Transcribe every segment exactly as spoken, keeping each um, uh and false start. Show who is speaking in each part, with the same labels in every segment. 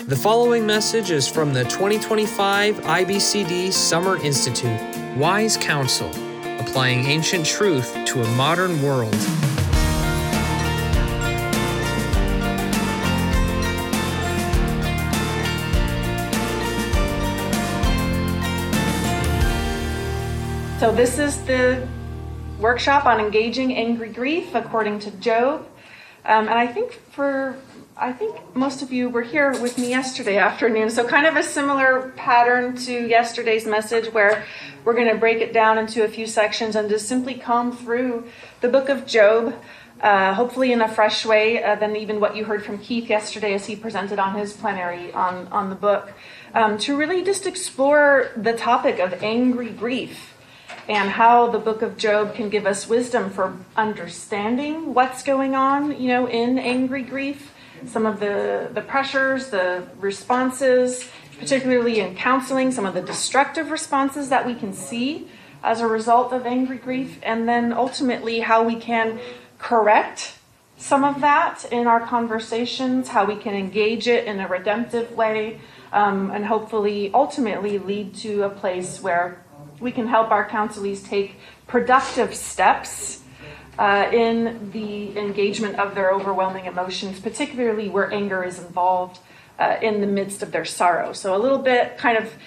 Speaker 1: The following message is from the twenty twenty-five I B C D Summer Institute, Wise Counsel, applying ancient truth to a modern world.
Speaker 2: So this is the workshop on engaging angry grief according to Job. Um, and I think for, I think most of you were here with me yesterday afternoon. So kind of a similar pattern to yesterday's message where we're going to break it down into a few sections and just simply comb through the book of Job, uh, hopefully in a fresh way uh, than even what you heard from Keith yesterday as he presented on his plenary on, on the book, um, to really just explore the topic of angry grief. And how the book of Job can give us wisdom for understanding what's going on, you know, in angry grief, some of the, the pressures, the responses, particularly in counseling, some of the destructive responses that we can see as a result of angry grief, and then ultimately how we can correct some of that in our conversations, how we can engage it in a redemptive way, um, and hopefully ultimately lead to a place where we can help our counselees take productive steps uh, in the engagement of their overwhelming emotions, particularly where anger is involved uh, in the midst of their sorrow. So a little bit kind of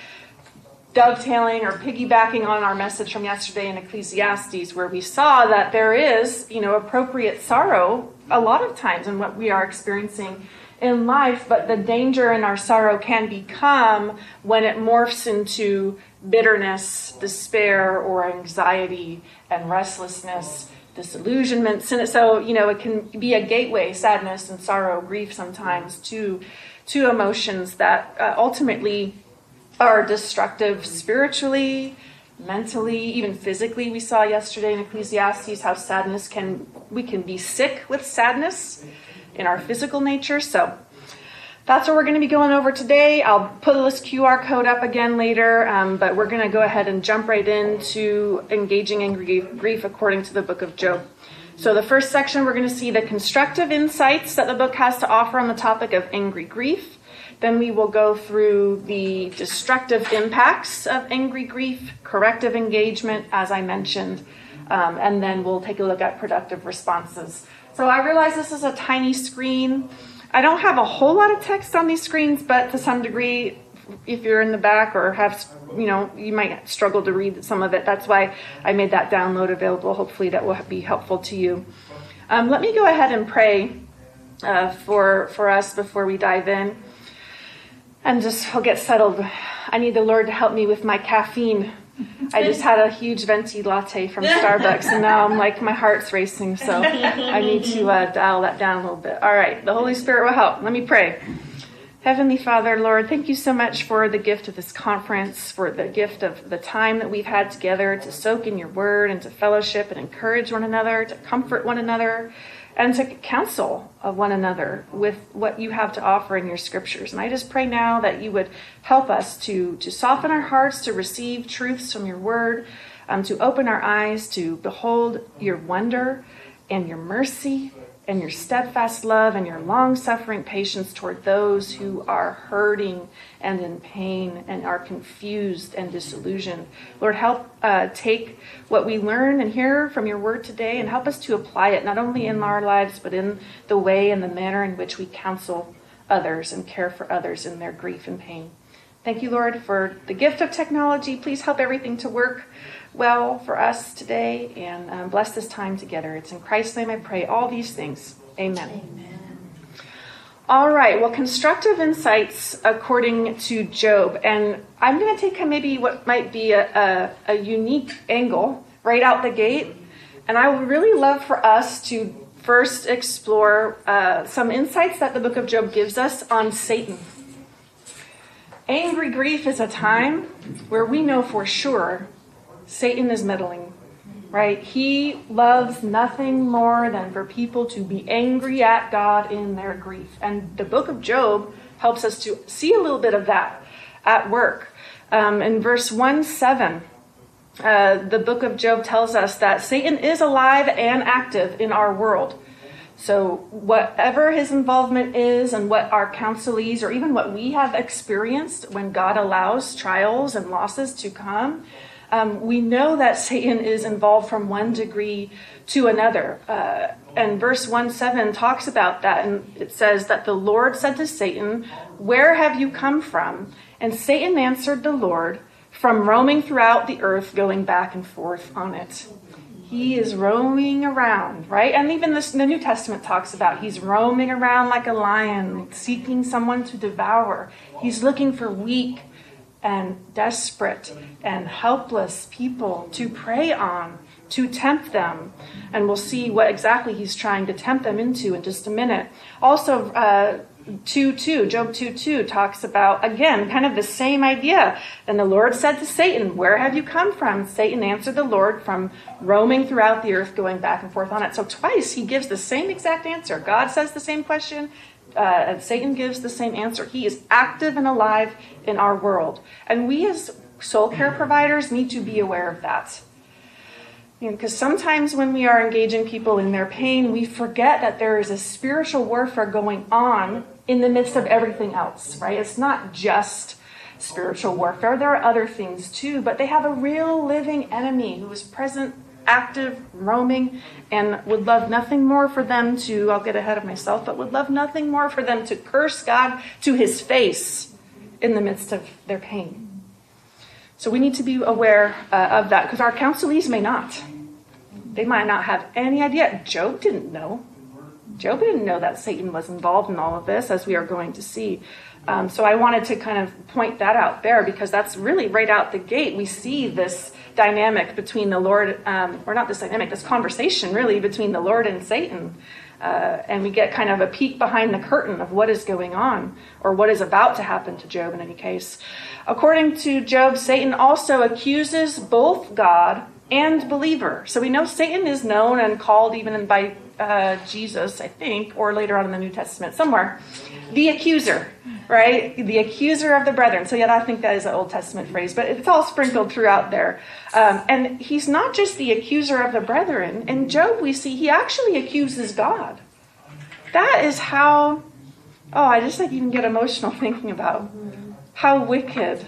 Speaker 2: dovetailing or piggybacking on our message from yesterday in Ecclesiastes, where we saw that there is, you know, appropriate sorrow a lot of times in what we are experiencing in life, but the danger in our sorrow can become when it morphs into bitterness, despair, or anxiety and restlessness, disillusionment. So, you know, it can be a gateway, sadness and sorrow, grief sometimes, to, to emotions that uh, ultimately are destructive spiritually, mentally, even physically. We saw yesterday in Ecclesiastes how sadness can, we can be sick with sadness in our physical nature. So that's what we're going to be going over today. I'll put this Q R code up again later, um, but we're going to go ahead and jump right into engaging angry grief according to the book of Job. So the first section, we're going to see the constructive insights that the book has to offer on the topic of angry grief. Then we will go through the destructive impacts of angry grief, corrective engagement, as I mentioned, um, and then we'll take a look at productive responses. So I realize this is a tiny screen. I don't have a whole lot of text on these screens, but to some degree, if you're in the back or have, you know, you might struggle to read some of it. That's why I made that download available. Hopefully that will be helpful to you. Um, let me go ahead and pray uh, for, for us before we dive in. And just, I'll get settled. I need the Lord to help me with my caffeine. I just had a huge venti latte from Starbucks, and now I'm like, my heart's racing, so I need to uh, dial that down a little bit. All right, the Holy Spirit will help. Let me pray. Heavenly Father, Lord, thank you so much for the gift of this conference, for the gift of the time that we've had together to soak in your word and to fellowship and encourage one another, to comfort one another, and to counsel of one another with what you have to offer in your scriptures. And I just pray now that you would help us to, to soften our hearts, to receive truths from your word, um, to open our eyes, to behold your wonder and your mercy and your steadfast love and your long-suffering patience toward those who are hurting and in pain and are confused and disillusioned. Lord, help uh, take what we learn and hear from your word today and help us to apply it not only in our lives, but in the way and the manner in which we counsel others and care for others in their grief and pain. Thank you, Lord, for the gift of technology. Please help everything to work well for us today, and um, bless this time together. It's in Christ's name I pray all these things. Amen. Amen. All right, well, constructive insights according to Job. And I'm going to take maybe what might be a, a, a unique angle right out the gate. And I would really love for us to first explore uh, some insights that the book of Job gives us on Satan. Angry grief is a time where we know for sure Satan is meddling, right? He loves nothing more than for people to be angry at God in their grief. And the book of Job helps us to see a little bit of that at work. Um, in verse one seven, uh, the book of Job tells us that Satan is alive and active in our world. So whatever his involvement is and what our counselees or even what we have experienced when God allows trials and losses to come, um, we know that Satan is involved from one degree to another. Uh, and verse one seven talks about that. And it says that the Lord said to Satan, "Where have you come from?" And Satan answered the Lord, "From roaming throughout the earth, going back and forth on it." He is roaming around, right? And even this, the New Testament talks about he's roaming around like a lion, seeking someone to devour. He's looking for weak and desperate and helpless people to prey on, to tempt them. And we'll see what exactly he's trying to tempt them into in just a minute. Also, uh, two two, Job two two talks about, again, kind of the same idea. And the Lord said to Satan, "Where have you come from?" Satan answered the Lord, "From roaming throughout the earth, going back and forth on it." So twice he gives the same exact answer. God says the same question, uh, and Satan gives the same answer. He is active and alive in our world. And we as soul care providers need to be aware of that. Because sometimes when we are engaging people in their pain, we forget that there is a spiritual warfare going on in the midst of everything else, right? It's not just spiritual warfare. There are other things too, but they have a real living enemy who is present, active, roaming, and would love nothing more for them to, I'll get ahead of myself, but would love nothing more for them to curse God to his face in the midst of their pain. So we need to be aware uh, of that, because our counselees may not. They might not have any idea. Job didn't know. Job didn't know that Satan was involved in all of this, as we are going to see. Um, so I wanted to kind of point that out there, because that's really right out the gate. We see this dynamic between the Lord, um, or not this dynamic, this conversation really between the Lord and Satan. Uh, and we get kind of a peek behind the curtain of what is going on, or what is about to happen to Job in any case. According to Job, Satan also accuses both God and believer. So we know Satan is known and called even by uh, Jesus, I think, or later on in the New Testament somewhere, the accuser, right? The accuser of the brethren. So yeah, I think that is an Old Testament phrase, but it's all sprinkled throughout there. Um, and he's not just the accuser of the brethren. In Job, we see he actually accuses God. That is how, oh, I just like even get emotional thinking about how wicked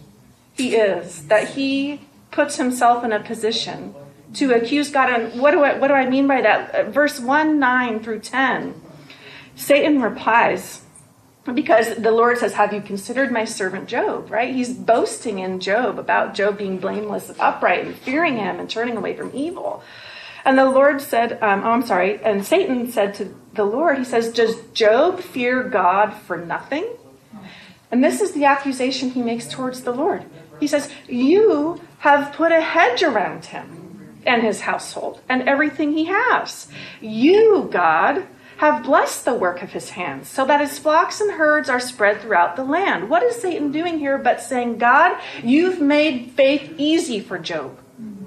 Speaker 2: he is, that he puts himself in a position to accuse God. And what do I, what do I mean by that? Verse one, nine through ten, Satan replies, because the Lord says, "Have you considered my servant Job?" Right? He's boasting in Job about Job being blameless and upright and fearing him and turning away from evil. And the Lord said, um, oh, I'm sorry, and Satan said to the Lord, he says, "Does Job fear God for nothing?" And this is the accusation he makes towards the Lord. He says, "You have put a hedge around him and his household and everything he has. You, God, have blessed the work of his hands, so that his flocks and herds are spread throughout the land." What is Satan doing here but saying, God, you've made faith easy for Job.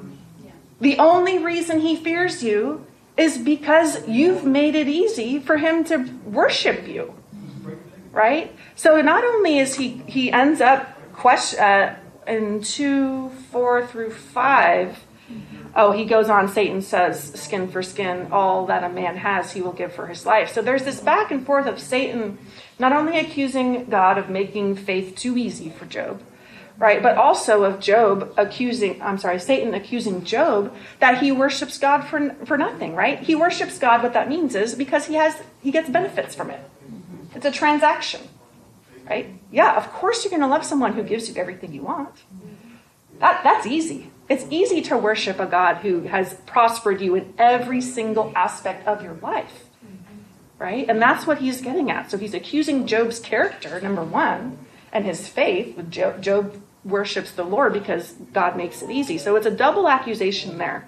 Speaker 2: The only reason he fears you is because you've made it easy for him to worship you, right? So not only is he, he ends up question, uh, in two, four through five, oh, he goes on, Satan says, "Skin for skin, all that a man has, he will give for his life." So there's this back and forth of Satan not only accusing God of making faith too easy for Job, right, but also of Job accusing, I'm sorry, Satan accusing Job that he worships God for for nothing, right? He worships God, what that means is because he has, he gets benefits from it. It's a transaction, right? Yeah, of course you're going to love someone who gives you everything you want. That That's easy. It's easy to worship a God who has prospered you in every single aspect of your life, right? And that's what he's getting at. So he's accusing Job's character, number one, and his faith. With Job, Job worships the Lord because God makes it easy. So it's a double accusation there,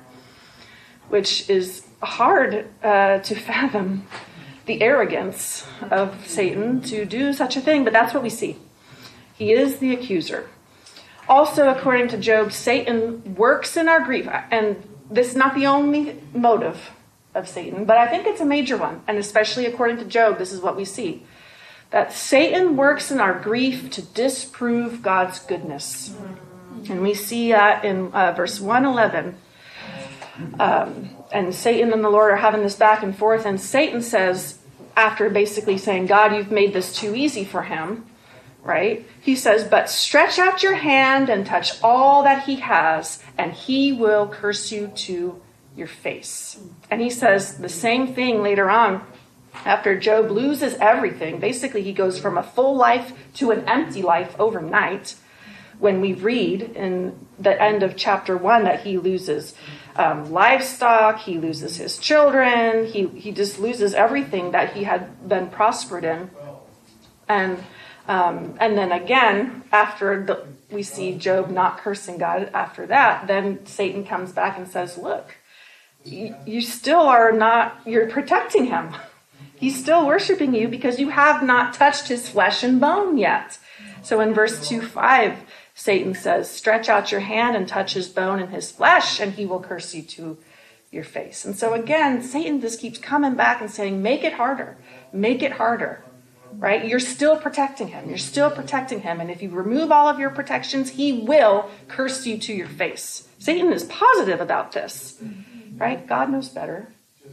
Speaker 2: which is hard uh, to fathom the arrogance of Satan to do such a thing, but that's what we see. He is the accuser. Also, according to Job, Satan works in our grief. And this is not the only motive of Satan, but I think it's a major one. And especially according to Job, this is what we see. That Satan works in our grief to disprove God's goodness. And we see that in uh, verse one eleven. Um, and Satan and the Lord are having this back and forth, and Satan says, after basically saying, God, you've made this too easy for him, right? He says, but stretch out your hand and touch all that he has, and he will curse you to your face. And he says the same thing later on after Job loses everything. Basically, he goes from a full life to an empty life overnight. When we read in the end of chapter one that he loses um, livestock, he loses his children, he, he just loses everything that he had been prospered in. And um, and then again, after the, we see Job not cursing God after that, then Satan comes back and says, look, you, you still are not, you're protecting him. He's still worshiping you because you have not touched his flesh and bone yet. So in verse two five, Satan says, stretch out your hand and touch his bone and his flesh, and he will curse you to your face. And so again, Satan just keeps coming back and saying, make it harder, make it harder, right? You're still protecting him. You're still protecting him. And if you remove all of your protections, he will curse you to your face. Satan is positive about this, right? God knows better.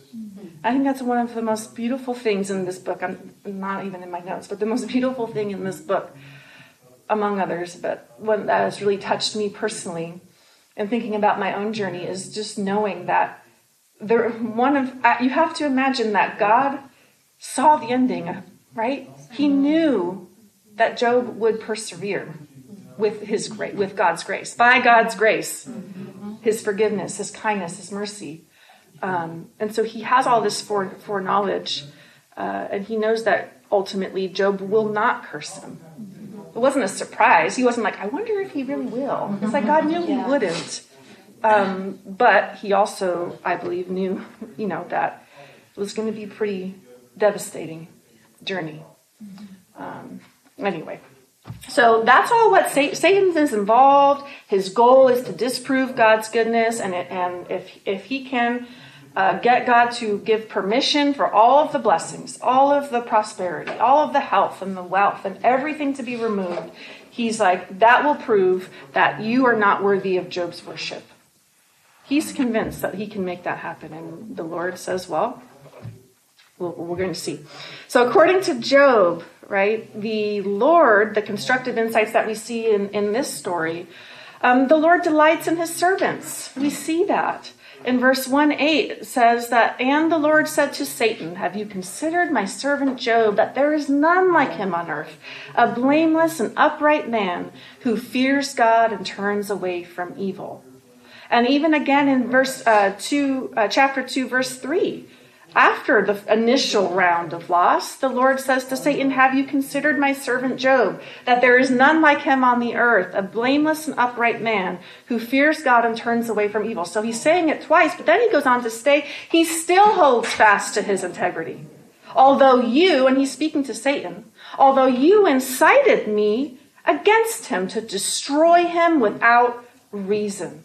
Speaker 2: I think that's one of the most beautiful things in this book. I'm not even in my notes, but the most beautiful thing in this book, among others, but one that has really touched me personally and thinking about my own journey is just knowing that there, one of you have to imagine that God saw the ending, right? He knew that Job would persevere with his grace, with God's grace, by God's grace, his forgiveness, his kindness, his mercy. Um, and so he has all this fore, foreknowledge, uh, and he knows that ultimately Job will not curse him. It wasn't a surprise. He wasn't like, I wonder if he really will. It's like God knew yeah. he wouldn't. Um, but he also, I believe, knew, you know, that it was going to be a pretty devastating journey. Um, anyway, so that's all what Satan, Satan is involved. His goal is to disprove God's goodness, and it, and if if he can uh, get God to give permission for all of the blessings, all of the prosperity, all of the health and the wealth and everything to be removed, he's like, that will prove that you are not worthy of Job's worship. He's convinced that he can make that happen, and the Lord says, well, we're going to see. So according to Job, right, the Lord, the constructive insights that we see in, in this story, um, the Lord delights in his servants. We see that. In verse one eight, it says that, and the Lord said to Satan, have you considered my servant Job, that there is none like him on earth, a blameless and upright man who fears God and turns away from evil. And even again in verse uh, two, uh, chapter two, verse three, after the initial round of loss, the Lord says to Satan, have you considered my servant Job, that there is none like him on the earth, a blameless and upright man who fears God and turns away from evil. So he's saying it twice, but then he goes on to say he still holds fast to his integrity. Although you, and he's speaking to Satan, although you incited me against him to destroy him without reason.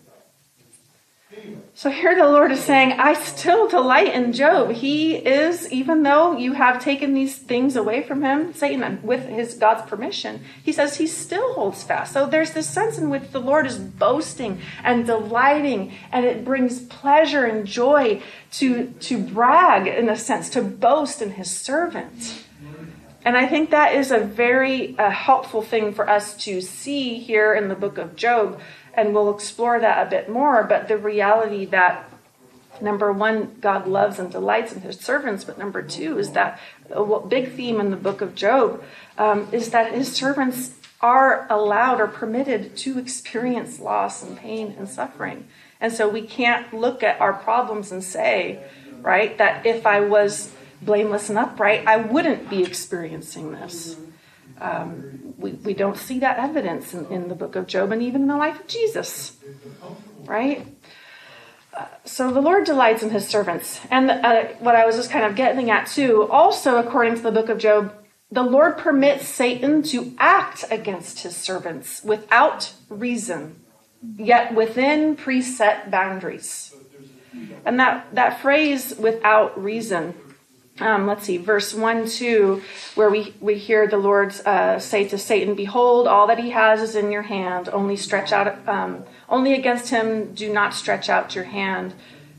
Speaker 2: So here the Lord is saying, I still delight in Job. He is, even though you have taken these things away from him, Satan, with his God's permission, he says he still holds fast. So there's this sense in which the Lord is boasting and delighting, and it brings pleasure and joy to, to brag, in a sense, to boast in his servant. And I think that is a very uh, helpful thing for us to see here in the book of Job. And we'll explore that a bit more, but the reality that, number one, God loves and delights in his servants, but number two is that a big theme in the book of Job um, is that his servants are allowed or permitted to experience loss and pain and suffering. And so we can't look at our problems and say, right, that if I was blameless and upright, I wouldn't be experiencing this. Um, we, we don't see that evidence in, in the book of Job and even in the life of Jesus, right? Uh, so the Lord delights in his servants. And uh, what I was just kind of getting at too, also according to the book of Job, the Lord permits Satan to act against his servants without reason, yet within preset boundaries. And that, that phrase, without reason, Um, let's see, verse one, two, where we, we hear the Lord uh, say to Satan, behold, all that he has is in your hand. Only stretch out, um, only against him do not stretch out your hand.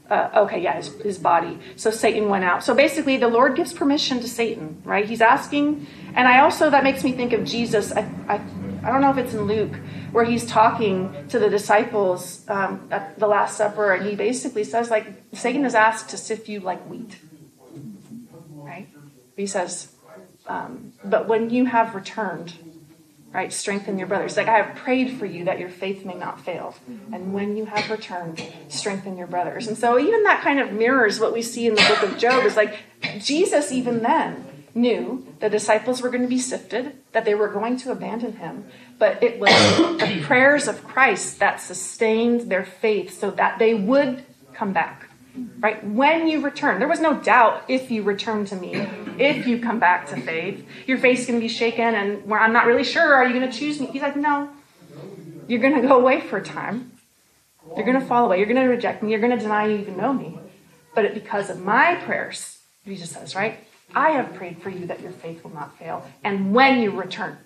Speaker 2: Uh, okay, yeah, his, his body. So Satan went out. So basically, the Lord gives permission to Satan, right? He's asking, and I also, that makes me think of Jesus. I, I, I don't know if it's in Luke, where he's talking to the disciples um, at the Last Supper, and he basically says, like, Satan has asked to sift you like wheat, right? He says, um, but when you have returned, right, strengthen your brothers. Like, I have prayed for you that your faith may not fail. And when you have returned, strengthen your brothers. And so even that kind of mirrors what we see in the book of Job. Is like, Jesus even then knew the disciples were going to be sifted, that they were going to abandon him. But it was the prayers of Christ that sustained their faith so that they would come back. Right? When you return, there was no doubt, if you return to me, if you come back to faith, your faith's going to be shaken and where I'm not really sure, are you going to choose me? He's like, no, you're going to go away for a time. You're going to fall away. You're going to reject me. You're going to deny you even know me. But it, because of my prayers, Jesus says, right? I have prayed for you that your faith will not fail. And when you return,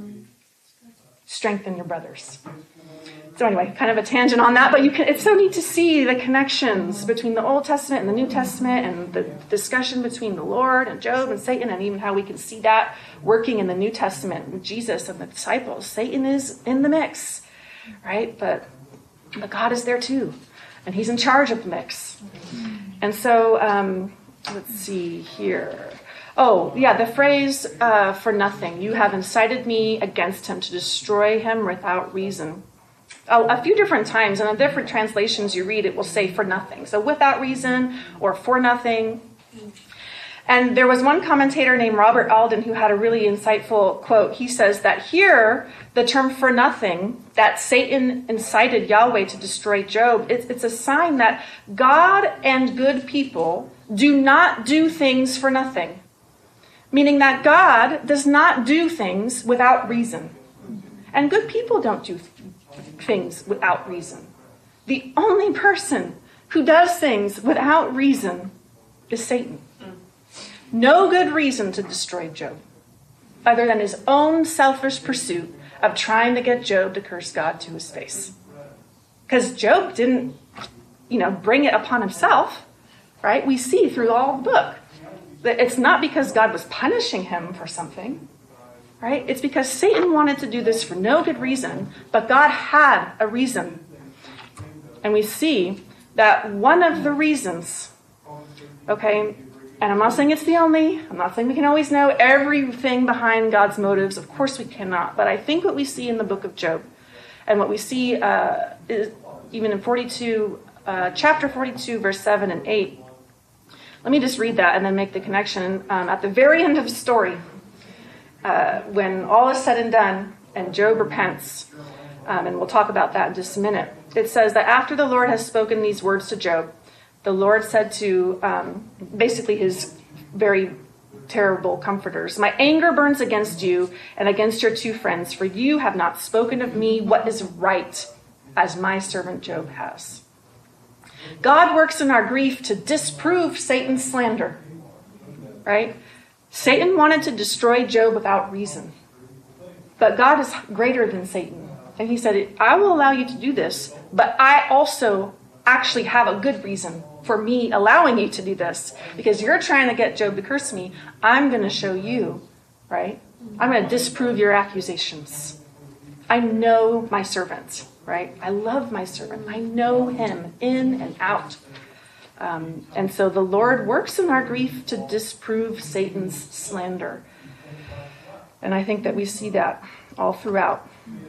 Speaker 2: strengthen your brothers. So anyway, kind of a tangent on that, but you can, it's so neat to see the connections between the Old Testament and the New Testament, and the discussion between the Lord and Job and Satan, and even how we can see that working in the New Testament with Jesus and the disciples. Satan is in the mix, right? But, but God is there too, and he's in charge of the mix. And so, um, let's see here. Oh, yeah, the phrase, uh, for nothing. You have incited me against him to destroy him without reason. A few different times, and in different translations you read, it will say for nothing. So without reason or for nothing. And there was one commentator named Robert Alden who had a really insightful quote. He says that here, the term for nothing, that Satan incited Yahweh to destroy Job, it's, it's a sign that God and good people do not do things for nothing. Meaning that God does not do things without reason. And good people don't do things. things without reason. The only person who does things without reason is Satan. No good reason to destroy Job, other than his own selfish pursuit of trying to get Job to curse God to his face. Because Job didn't, you know, bring it upon himself, right? We see through all the book that it's not because God was punishing him for something. Right? It's because Satan wanted to do this for no good reason, but God had a reason. And we see that one of the reasons, okay, and I'm not saying it's the only, I'm not saying we can always know everything behind God's motives. Of course we cannot. But I think what we see in the book of Job, and what we see uh, is even in forty-two, uh, chapter forty-two, verse seven and eight. Let me just read that and then make the connection. Um, at the very end of the story, Uh, when all is said and done and Job repents, um, and we'll talk about that in just a minute, it says that after the Lord has spoken these words to Job, the Lord said to um, basically his very terrible comforters, my anger burns against you and against your two friends, for you have not spoken of me what is right, as my servant Job has. God works in our grief to disprove Satan's slander, right? Satan wanted to destroy Job without reason. But God is greater than Satan. And he said, I will allow you to do this, but I also actually have a good reason for me allowing you to do this. Because you're trying to get Job to curse me. I'm going to show you, right? I'm going to disprove your accusations. I know my servant, right? I love my servant. I know him in and out. Um, and so the Lord works in our grief to disprove Satan's slander. And I think that we see that all throughout.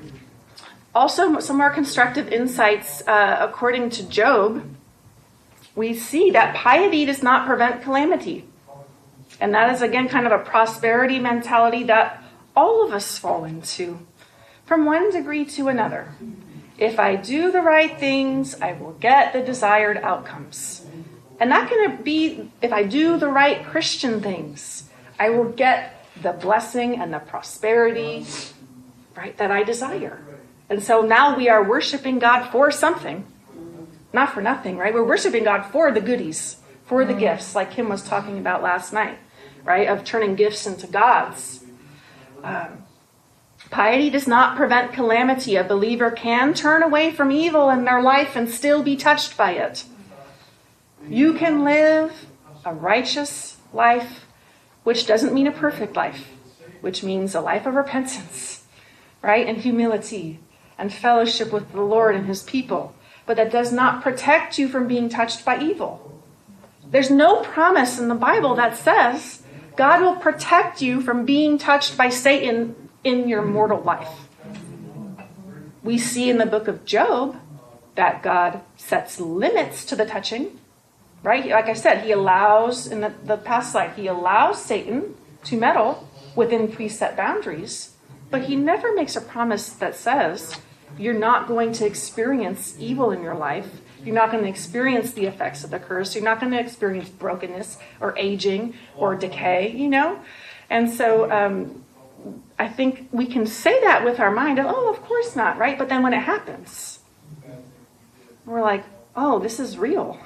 Speaker 2: Also, some more constructive insights, uh, according to Job, we see that piety does not prevent calamity. And that is, again, kind of a prosperity mentality that all of us fall into, from one degree to another. If I do the right things, I will get the desired outcomes. And that can be, if I do the right Christian things, I will get the blessing and the prosperity, right, that I desire. And so now we are worshiping God for something, not for nothing, right? We're worshiping God for the goodies, for the gifts, like Kim was talking about last night, right, of turning gifts into gods. Um, piety does not prevent calamity. A believer can turn away from evil in their life and still be touched by it. You can live a righteous life, which doesn't mean a perfect life, which means a life of repentance, right? And humility and fellowship with the Lord and his people. But that does not protect you from being touched by evil. There's no promise in the Bible that says God will protect you from being touched by Satan in your mortal life. We see in the book of Job that God sets limits to the touching, right? Like I said, he allows, in the, the past slide, he allows Satan to meddle within preset boundaries, but he never makes a promise that says you're not going to experience evil in your life. You're not going to experience the effects of the curse. You're not going to experience brokenness or aging or decay, you know? And so um, I think we can say that with our mind, of, oh, of course not, right? But then when it happens, we're like, oh, this is real.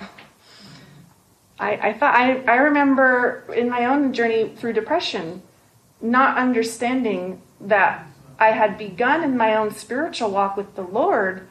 Speaker 2: I, I thought I, I remember in my own journey through depression, not understanding that I had begun in my own spiritual walk with the Lord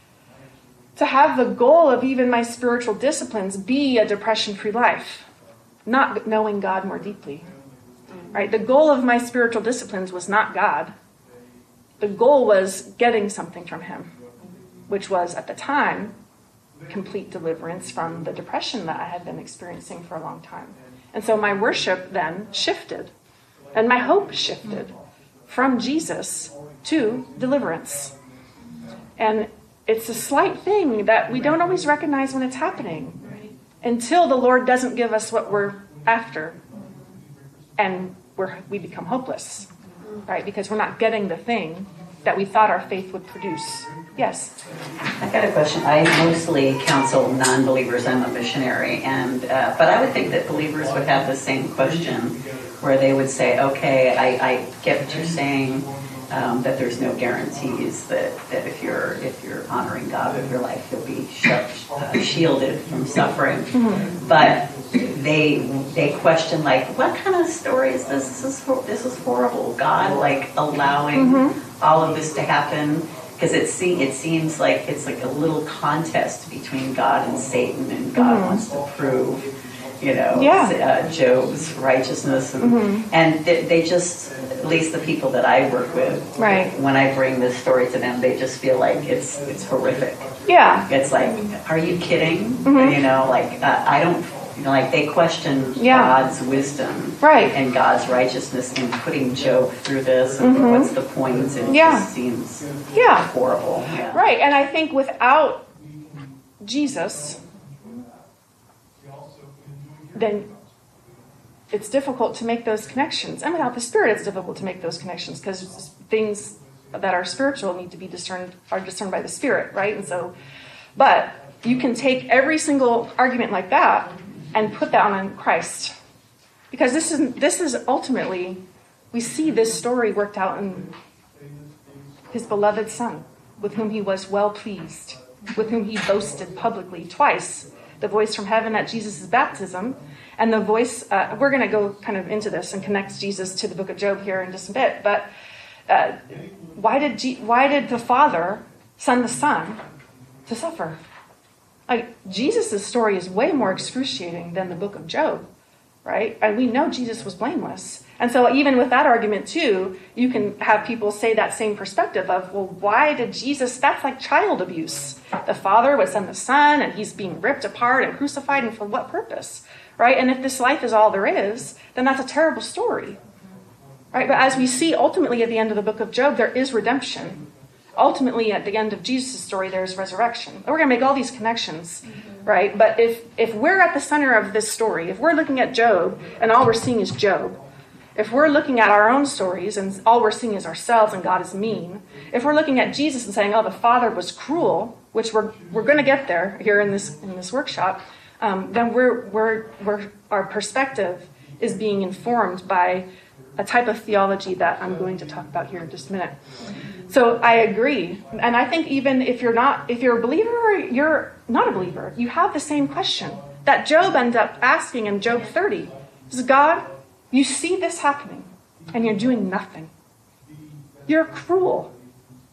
Speaker 2: to have the goal of even my spiritual disciplines be a depression-free life, not knowing God more deeply. Right? The goal of my spiritual disciplines was not God. The goal was getting something from him, which was, at the time, complete deliverance from the depression that I had been experiencing for a long time. And so my worship then shifted, and my hope shifted from Jesus to deliverance. And it's a slight thing that we don't always recognize when it's happening until the Lord doesn't give us what we're after, and we're, we become hopeless, right? Because we're not getting the thing that we thought our faith would produce. Yes?
Speaker 3: I got a question. I mostly counsel non-believers. I'm a missionary, and uh, but I would think that believers would have the same question, where they would say, okay, I, I get what you're saying, um, that there's no guarantees that, that if you're if you're honoring God with your life, you'll be sh- uh, shielded from suffering. Mm-hmm. But they they question, like, what kind of story is this? This is ho- this is horrible. God, like, allowing mm-hmm. all of this to happen. Because it, se- it seems like it's like a little contest between God and Satan, and God mm-hmm. wants to prove, you know, yeah. uh, Job's righteousness. And, mm-hmm. and they, they just, at least the people that I work with,
Speaker 2: right.
Speaker 3: when I bring this story to them, they just feel like it's it's horrific.
Speaker 2: Yeah.
Speaker 3: It's like, are you kidding?
Speaker 2: Mm-hmm.
Speaker 3: You know, like, uh, I don't... You know, like, they question
Speaker 2: yeah.
Speaker 3: God's wisdom
Speaker 2: right.
Speaker 3: and God's righteousness in putting Job through this. And mm-hmm. what's the point? And it
Speaker 2: yeah.
Speaker 3: just seems
Speaker 2: yeah.
Speaker 3: horrible. Yeah.
Speaker 2: Right. And I think without Jesus, then it's difficult to make those connections. And without the Spirit, it's difficult to make those connections, because things that are spiritual need to be discerned, are discerned by the Spirit, right? And so, but you can take every single argument like that and put that on Christ. Because this is this is ultimately, we see this story worked out in his beloved Son, with whom he was well pleased, with whom he boasted publicly twice. The voice from heaven at Jesus' baptism, and the voice, uh, we're going to go kind of into this and connect Jesus to the book of Job here in just a bit, but uh, why did G- why did the Father send the Son to suffer? Like, Jesus' story is way more excruciating than the book of Job, right? And we know Jesus was blameless. And so even with that argument too, you can have people say that same perspective of, well, why did Jesus, that's like child abuse. The Father would send the Son, and he's being ripped apart and crucified, and for what purpose, right? And if this life is all there is, then that's a terrible story, right? But as we see ultimately at the end of the book of Job, there is redemption. Ultimately, at the end of Jesus' story, there's resurrection. We're going to make all these connections, mm-hmm. right? But if if we're at the center of this story, if we're looking at Job and all we're seeing is Job, if we're looking at our own stories and all we're seeing is ourselves and God is mean, if we're looking at Jesus and saying, oh, the Father was cruel, which we're we're going to get there here in this in this workshop, um, then we're we're we're our perspective is being informed by a type of theology that I'm going to talk about here in just a minute. So I agree. And I think even if you're not, if you're a believer or you're not a believer, you have the same question that Job ended up asking in Job thirty. Is God, you see this happening and you're doing nothing. You're cruel.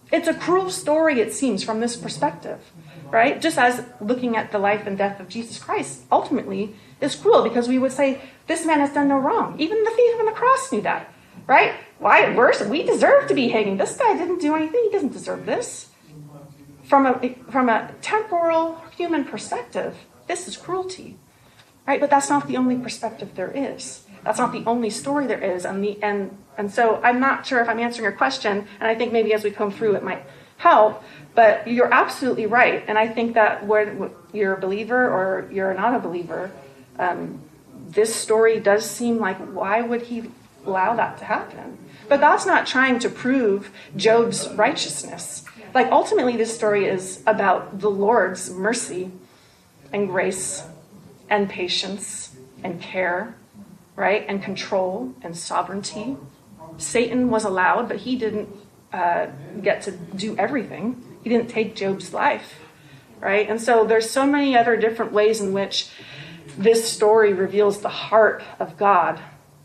Speaker 2: It's a cruel story, it seems, from this perspective, right? Just as looking at the life and death of Jesus Christ ultimately is cruel, because we would say, this man has done no wrong. Even the thief on the cross knew that, right? Why? Worse, we deserve to be hanging. This guy didn't do anything. He doesn't deserve this. From a, from a temporal human perspective, this is cruelty, right? But that's not the only perspective there is. That's not the only story there is. And, the, and, and so I'm not sure if I'm answering your question, and I think maybe as we come through it might help, but you're absolutely right. And I think that when you're a believer or you're not a believer, um, this story does seem like, why would he allow that to happen? But God's not trying to prove Job's righteousness. Like, ultimately, this story is about the Lord's mercy and grace and patience and care, right? And control and sovereignty. Satan was allowed, but he didn't uh, get to do everything. He didn't take Job's life, right? And so there's so many other different ways in which this story reveals the heart of God,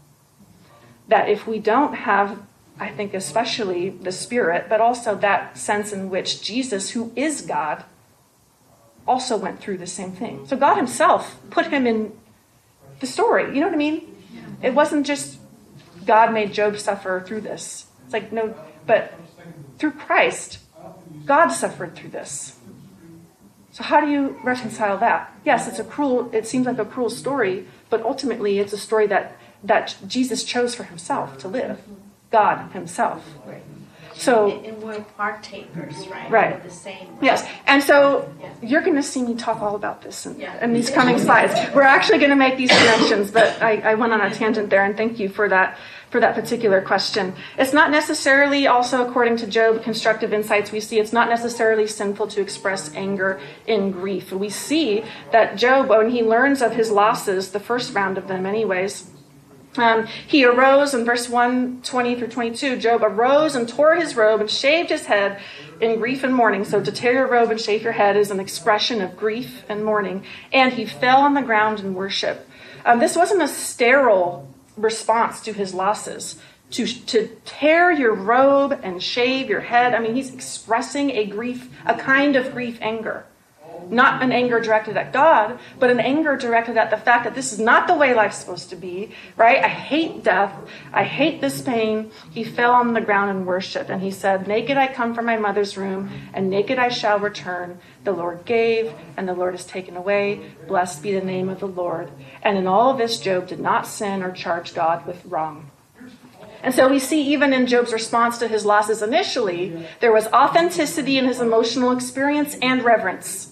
Speaker 2: that if we don't have, I think especially the Spirit, but also that sense in which Jesus, who is God, also went through the same thing. So God himself put him in the story. You know what I mean? It wasn't just God made Job suffer through this. It's like, no, but through Christ, God suffered through this. So how do you reconcile that? Yes, it's a cruel, it seems like a cruel story, but ultimately it's a story that, that Jesus chose for himself to live. God himself.
Speaker 4: Right.
Speaker 2: So,
Speaker 4: and, and we're partakers, right?
Speaker 2: Right.
Speaker 4: We're the same.
Speaker 2: Yes, and so
Speaker 4: Yeah.
Speaker 2: you're going to see me talk all about this in,
Speaker 4: Yeah.
Speaker 2: in these coming slides. We're actually going to make these connections, but I, I went on a tangent there, and thank you for that for that particular question. It's not necessarily, also according to Job, constructive insights we see, it's not necessarily sinful to express anger in grief. We see that Job, when he learns of his losses, the first round of them anyways, Um, he arose in verse one twenty through twenty-two. Job arose and tore his robe and shaved his head in grief and mourning. So to tear your robe and shave your head is an expression of grief and mourning. And he fell on the ground in worship. Um, this wasn't a sterile response to his losses. To, to tear your robe and shave your head. I mean, he's expressing a grief, a kind of grief anger. Not an anger directed at God, but an anger directed at the fact that this is not the way life's supposed to be, right? I hate death. I hate this pain. He fell on the ground and worshiped, and he said, naked I come from my mother's womb, and naked I shall return. The Lord gave, and the Lord has taken away. Blessed be the name of the Lord. And in all of this, Job did not sin or charge God with wrong. And so we see even in Job's response to his losses initially, there was authenticity in his emotional experience and reverence.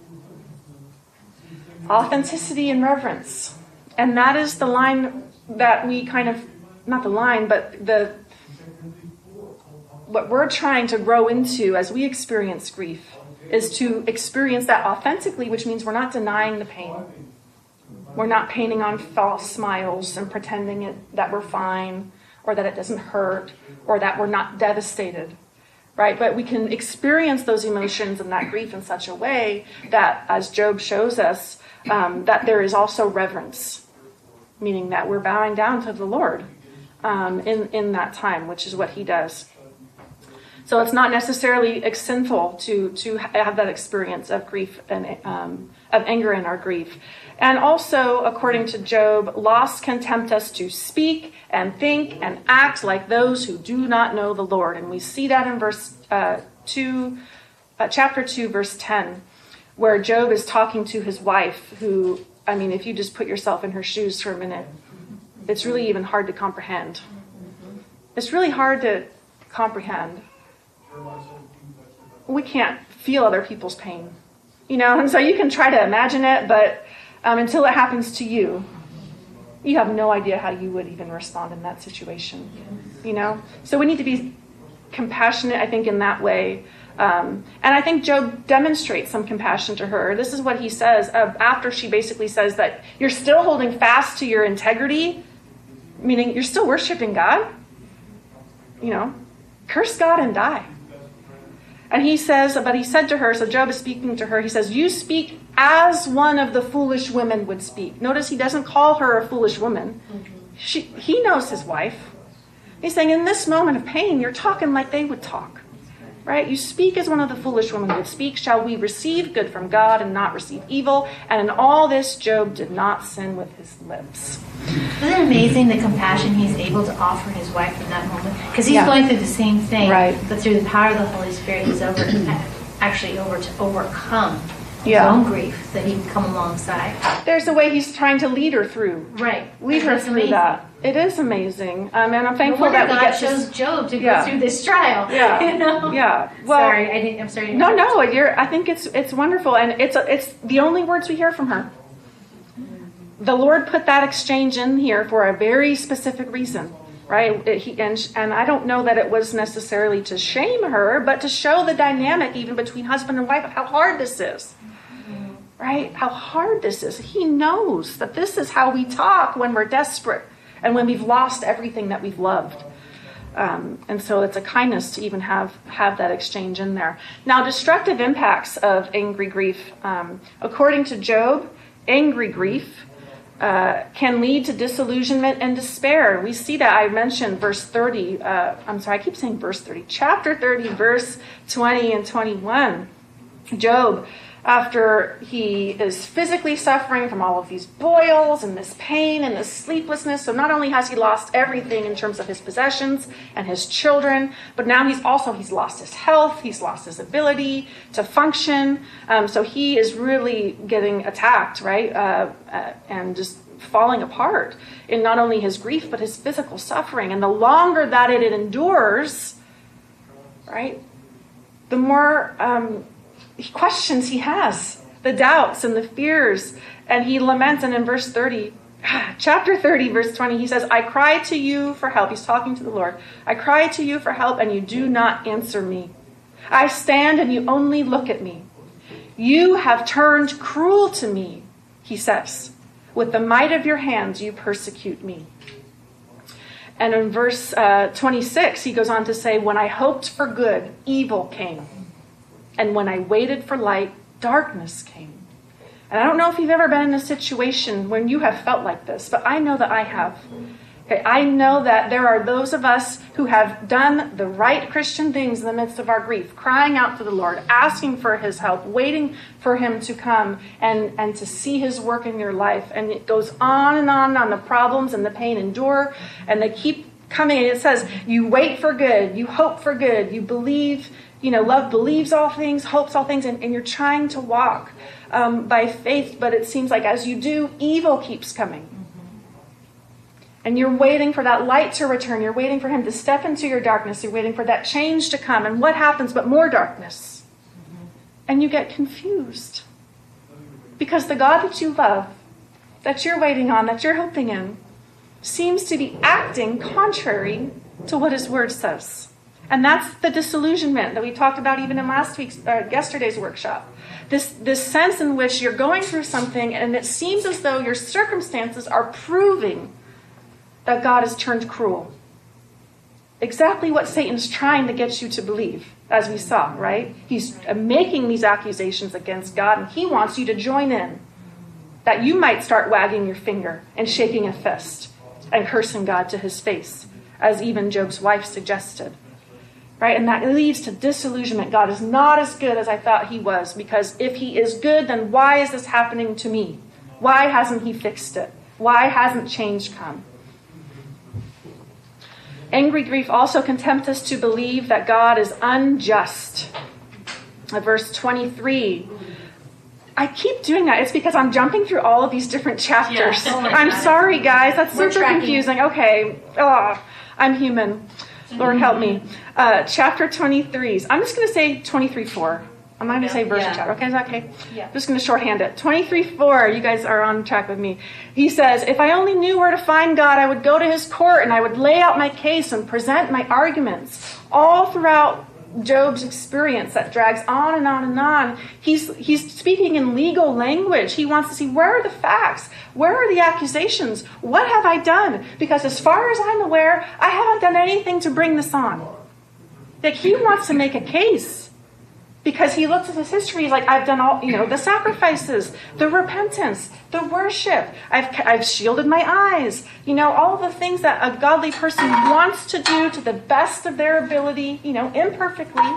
Speaker 2: Authenticity and reverence. And that is the line that we kind of, not the line, but the what we're trying to grow into as we experience grief is to experience that authentically, which means we're not denying the pain. We're not painting on false smiles and pretending it, that we're fine, or that it doesn't hurt, or that we're not devastated. Right? But we can experience those emotions and that grief in such a way that, as Job shows us, um, that there is also reverence, meaning that we're bowing down to the Lord um, in, in that time, which is what he does. So it's not necessarily sinful to, to have that experience of grief and um, of anger in our grief. And also, according to Job, loss can tempt us to speak and think and act like those who do not know the Lord. And we see that in verse uh, two, uh, chapter two, verse ten, where Job is talking to his wife, who, I mean, if you just put yourself in her shoes for a minute, it's really even hard to comprehend. It's really hard to comprehend. We can't feel other people's pain, you know, and so you can try to imagine it, but um, until it happens to you, you have no idea how you would even respond in that situation, you know? So we need to be compassionate, I think, in that way. Um, and I think Job demonstrates some compassion to her. This is what he says uh, after she basically says that you're still holding fast to your integrity, meaning you're still worshiping God, you know, curse God and die. And he says, but he said to her, so Job is speaking to her, he says, you speak as one of the foolish women would speak. Notice he doesn't call her a foolish woman. She, he knows his wife. He's saying, in this moment of pain, you're talking like they would talk. Right? You speak as one of the foolish women would speak. Shall we receive good from God and not receive evil? And in all this, Job did not sin with his lips.
Speaker 4: Isn't it amazing the compassion he's able to offer his wife in that moment? Because he's
Speaker 2: Yeah.
Speaker 4: going through the same thing,
Speaker 2: Right.
Speaker 4: but through the power of the Holy Spirit, he's over actually over to overcome
Speaker 2: Yeah.
Speaker 4: his own grief that he can come alongside.
Speaker 2: There's a way he's trying to lead her through.
Speaker 4: Right.
Speaker 2: Lead her
Speaker 4: That's
Speaker 2: through
Speaker 4: amazing.
Speaker 2: that. It is amazing. Um, and I'm
Speaker 4: No
Speaker 2: thankful
Speaker 4: wonder
Speaker 2: that we
Speaker 4: God
Speaker 2: get
Speaker 4: chose
Speaker 2: this.
Speaker 4: Job to
Speaker 2: Yeah.
Speaker 4: go through this trial.
Speaker 2: Yeah.
Speaker 4: You know?
Speaker 2: Yeah. Well,
Speaker 4: sorry, I didn't. I'm sorry. To
Speaker 2: No,
Speaker 4: interrupt.
Speaker 2: no, you're, I think it's it's wonderful, and it's it's the only words we hear from her. The Lord put that exchange in here for a very specific reason, right? It- he, and and I don't know that it was necessarily to shame her, but to show the dynamic even between husband and wife of how hard this is, right? How hard this is. He knows that this is how we talk when we're desperate and when we've lost everything that we've loved. Um, and so it's a kindness to even have, have that exchange in there. Now, destructive impacts of angry grief. Um, according to Job, angry grief uh, can lead to disillusionment and despair. We see that. I mentioned verse thirty. Uh, I'm sorry, I keep saying verse thirty. Chapter thirty, verse twenty and twenty-one. Job, after he is physically suffering from all of these boils and this pain and this sleeplessness. So not only has he lost everything in terms of his possessions and his children, but now he's also, he's lost his health, he's lost his ability to function. Um, so he is really getting attacked, right? Uh, uh, and just falling apart in not only his grief, but his physical suffering. And the longer that it endures, right, the more um, questions he has, the doubts and the fears, and he laments. And in verse thirty, chapter thirty, verse twenty, he says, I cry to you for help. He's talking to the Lord. I cry to you for help, and you do not answer me. I stand, and you only look at me. You have turned cruel to me, he says. With the might of your hands, you persecute me. And in verse uh, twenty-six, he goes on to say, when I hoped for good, evil came. And when I waited for light, darkness came. And I don't know if you've ever been in a situation when you have felt like this, but I know that I have. Okay, I know that there are those of us who have done the right Christian things in the midst of our grief, crying out to the Lord, asking for his help, waiting for him to come and, and to see his work in your life. And it goes on and on and on. The problems and the pain endure, and they keep coming. And it says, you wait for good, you hope for good, you believe. You know, love believes all things, hopes all things, and, and you're trying to walk um, by faith, but it seems like as you do, evil keeps coming. And you're waiting for that light to return. You're waiting for him to step into your darkness. You're waiting for that change to come. And what happens but more darkness? And you get confused. Because the God that you love, that you're waiting on, that you're hoping in, seems to be acting contrary to what his word says. And that's the disillusionment that we talked about even in last week's, uh, yesterday's workshop. This, this sense in which you're going through something and it seems as though your circumstances are proving that God has turned cruel. Exactly what Satan's trying to get you to believe, as we saw, right? He's making these accusations against God, and he wants you to join in, that you might start wagging your finger and shaking a fist and cursing God to his face, as even Job's wife suggested. Right? And that leads to disillusionment. God is not as good as I thought he was, because if he is good, then why is this happening to me? Why hasn't he fixed it? Why hasn't change come? Angry grief also can tempt us to believe that God is unjust. Verse twenty-three. I keep doing that. It's because I'm jumping through all of these different chapters.
Speaker 4: Yeah. Oh my
Speaker 2: I'm
Speaker 4: God.
Speaker 2: sorry, guys. That's
Speaker 4: We're
Speaker 2: super
Speaker 4: tracking.
Speaker 2: confusing. Okay. Oh, I'm human. Lord help me. Uh, chapter twenty-three. I'm just going to say twenty-three four. I'm not going to say verse
Speaker 3: Yeah.
Speaker 2: chapter. Okay, is that okay?
Speaker 4: Yeah.
Speaker 2: I'm just going to shorthand it. twenty-three four. You guys are on track with me. He says, if I only knew where to find God, I would go to his court and I would lay out my case and present my arguments. All throughout Job's experience that drags on and on and on. He's he's speaking in legal language. He wants to see, where are the facts? Where are the accusations? What have I done? Because as far as I'm aware, I haven't done anything to bring this on. Like, he wants to make a case. Because he looks at his history, he's like, I've done all, you know, the sacrifices, the repentance, the worship. I've I've shielded my eyes. You know, all the things that a godly person wants to do to the best of their ability, you know, imperfectly,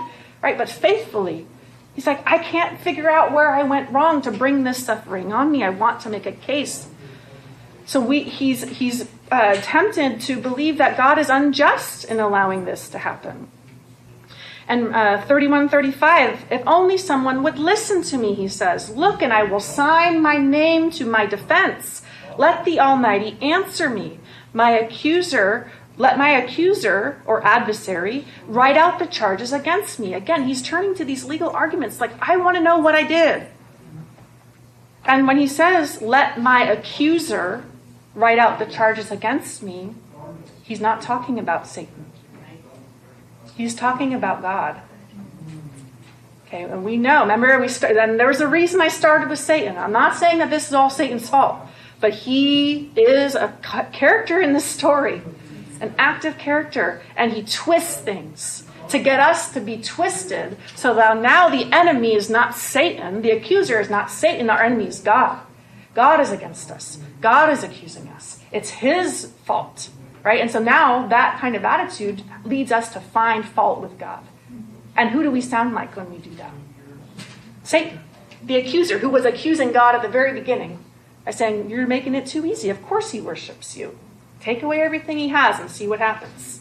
Speaker 2: right? But faithfully. He's like, I can't figure out where I went wrong to bring this suffering on me. I want to make a case. So we, he's, he's uh, tempted to believe that God is unjust in allowing this to happen. And uh, thirty-one thirty-five, if only someone would listen to me, he says. Look, and I will sign my name to my defense. Let the Almighty answer me. My accuser, let my accuser or adversary write out the charges against me. Again, he's turning to these legal arguments like, I want to know what I did. And when he says, let my accuser write out the charges against me, he's not talking about Satan. He's talking about God. Okay, and we know, remember, we start, and there was a reason I started with Satan. I'm not saying that this is all Satan's fault, but he is a character in this story, an active character, and he twists things to get us to be twisted so that now the enemy is not Satan, the accuser is not Satan, our enemy is God. God is against us. God is accusing us. It's his fault. Right? And so now that kind of attitude leads us to find fault with God. And who do we sound like when we do that? Satan, the accuser, who was accusing God at the very beginning by saying, you're making it too easy. Of course he worships you. Take away everything he has and see what happens.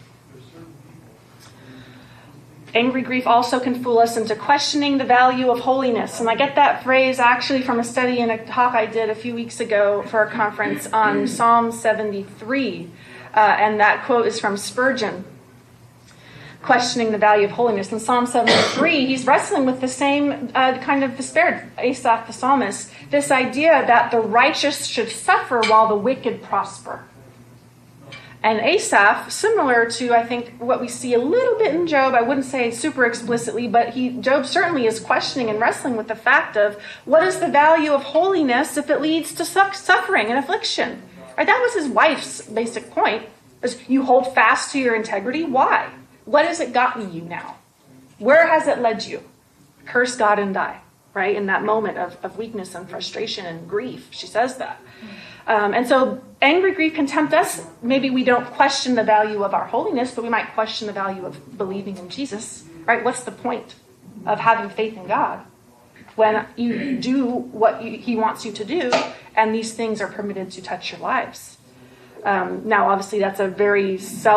Speaker 2: Angry grief also can fool us into questioning the value of holiness. And I get that phrase actually from a study in a talk I did a few weeks ago for a conference on Psalm seventy-three. Uh, and that quote is from Spurgeon, questioning the value of holiness. In Psalm seventy-three, he's wrestling with the same uh, kind of despair, Asaph the psalmist, this idea that the righteous should suffer while the wicked prosper. And Asaph, similar to, I think, what we see a little bit in Job, I wouldn't say super explicitly, but he, Job certainly is questioning and wrestling with the fact of what is the value of holiness if it leads to suffering and affliction? Right, that was his wife's basic point, is you hold fast to your integrity. Why? What has it gotten you now? Where has it led you? Curse God and die, right? In that moment of, of weakness and frustration and grief, she says that. Um, and so angry grief can tempt us. Maybe we don't question the value of our holiness, but we might question the value of believing in Jesus, right? What's the point of having faith in God when you do what you, he wants you to do and these things are permitted to touch your lives? Um, now, obviously, that's a very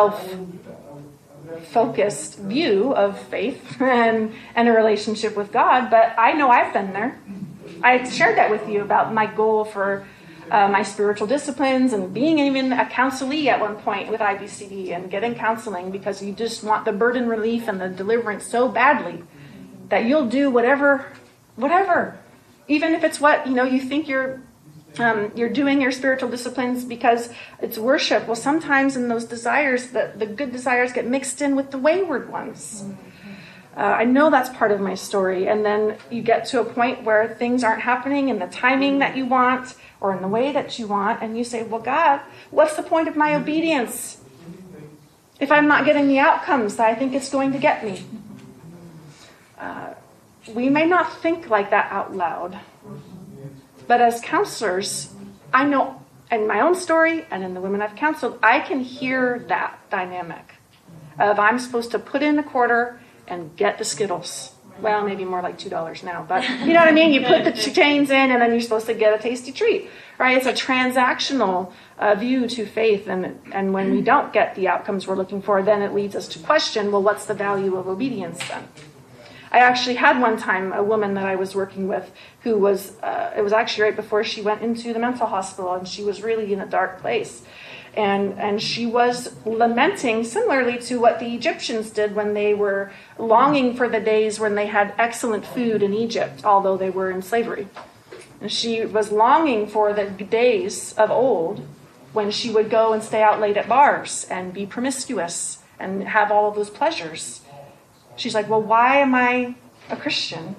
Speaker 2: self-focused view of faith and, and a relationship with God, but I know I've been there. I shared that with you about my goal for Uh, my spiritual disciplines and being even a counselee at one point with I B C D and getting counseling because you just want the burden relief and the deliverance so badly that you'll do whatever, whatever, even if it's what, you know, you think you're um, you're doing your spiritual disciplines because it's worship. Well, sometimes in those desires, the, the good desires get mixed in with the wayward ones. Uh, I know that's part of my story. And then you get to a point where things aren't happening in the timing that you want or in the way that you want. And you say, well, God, what's the point of my obedience if I'm not getting the outcomes that I think it's going to get me? Uh, we may not think like that out loud. But as counselors, I know in my own story and in the women I've counseled, I can hear that dynamic of I'm supposed to put in a quarter and get the Skittles. Well, maybe more like two dollars now, but you know what I mean? You put the chains in and then you're supposed to get a tasty treat, right? It's a transactional uh, view to faith, and, and when we don't get the outcomes we're looking for, then it leads us to question, well, what's the value of obedience then? I actually had one time a woman that I was working with who was, uh, it was actually right before she went into the mental hospital, and she was really in a dark place. And and she was lamenting similarly to what the Egyptians did when they were longing for the days when they had excellent food in Egypt, although they were in slavery. And she was longing for the days of old when she would go and stay out late at bars and be promiscuous and have all of those pleasures. She's like, well, why am I a Christian?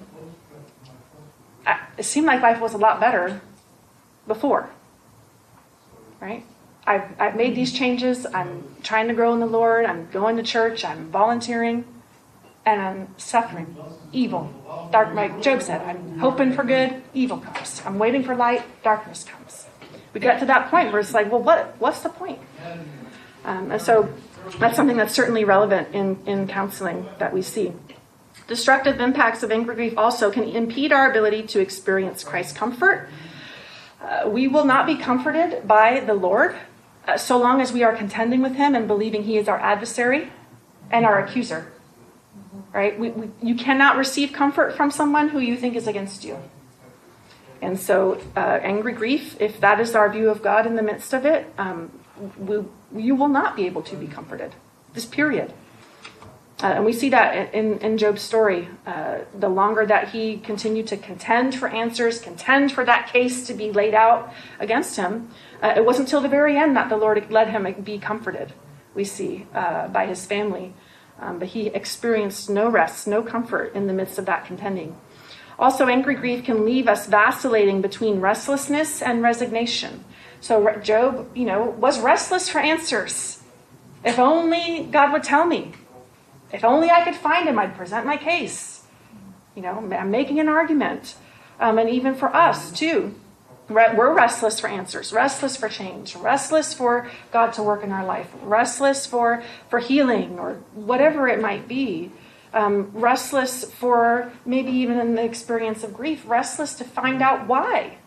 Speaker 2: It seemed like life was a lot better before, right? I've, I've made these changes. I'm trying to grow in the Lord. I'm going to church. I'm volunteering. And I'm suffering. Evil. Dark, like Job said, I'm hoping for good. Evil comes. I'm waiting for light. Darkness comes. We get to that point where it's like, well, what? what's the point? Um, and so that's something that's certainly relevant in, in counseling that we see. Destructive impacts of angry grief also can impede our ability to experience Christ's comfort. Uh, we will not be comforted by the Lord uh, so long as we are contending with him and believing he is our adversary and our accuser. Right? We, we, you cannot receive comfort from someone who you think is against you. And so uh, angry grief, if that is our view of God in the midst of it, um, we, you will not be able to be comforted. This period. Uh, and we see that in, in Job's story. Uh, the longer that he continued to contend for answers, contend for that case to be laid out against him, uh, it wasn't until the very end that the Lord let him be comforted, we see, uh, by his family. Um, but he experienced no rest, no comfort in the midst of that contending. Also, angry grief can leave us vacillating between restlessness and resignation. So Job, you know, was restless for answers. If only God would tell me. If only I could find him, I'd present my case. You know, I'm making an argument. Um, and even for us, too. We're restless for answers, restless for change, restless for God to work in our life, restless for, for healing or whatever it might be. Um, restless for maybe even in the experience of grief, restless to find out why.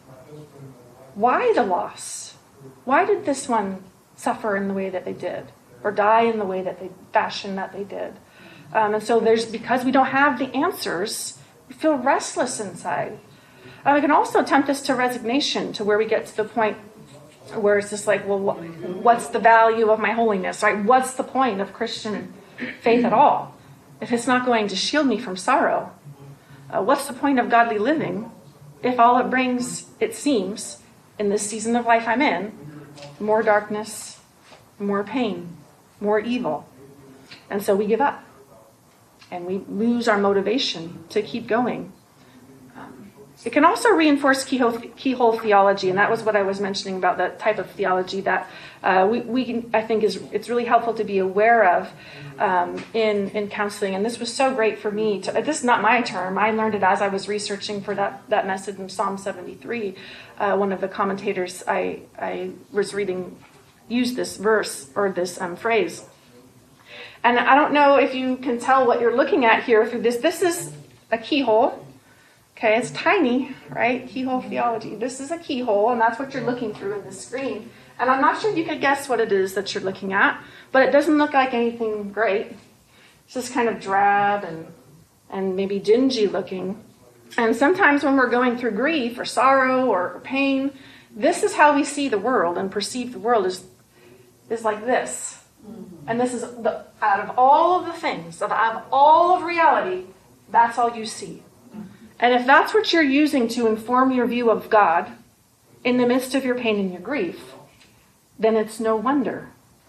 Speaker 2: Why the loss? Why did this one suffer in the way that they did? Or die in the way that they fashion that they did. Um, and so there's, because we don't have the answers, we feel restless inside. Um, it can also tempt us to resignation, to where we get to the point where it's just like, well, what, what's the value of my holiness, right? What's the point of Christian faith at all? If it's not going to shield me from sorrow, uh, what's the point of godly living if all it brings, it seems, in this season of life I'm in, more darkness, more pain, more evil. And so we give up. And we lose our motivation to keep going. Um, it can also reinforce keyhole, keyhole theology, and that was what I was mentioning about the type of theology that uh, we, we can, I think is it's really helpful to be aware of um, in, in counseling. And this was so great for me. To, this is not my term. I learned it as I was researching for that, that message in Psalm seventy-three. Uh, one of the commentators I, I was reading used this verse or this um, phrase. And I don't know if you can tell what you're looking at here through this. This is a keyhole. Okay, it's tiny, right? Keyhole theology. This is a keyhole, and that's what you're looking through in the screen. And I'm not sure you could guess what it is that you're looking at, but it doesn't look like anything great. It's just kind of drab and, and maybe dingy looking. And sometimes when we're going through grief or sorrow or pain, this is how we see the world and perceive the world is is like this. And this is, the, out of all of the things, out of all of reality, that's all you see. And if that's what you're using to inform your view of God in the midst of your pain and your grief, then it's no wonder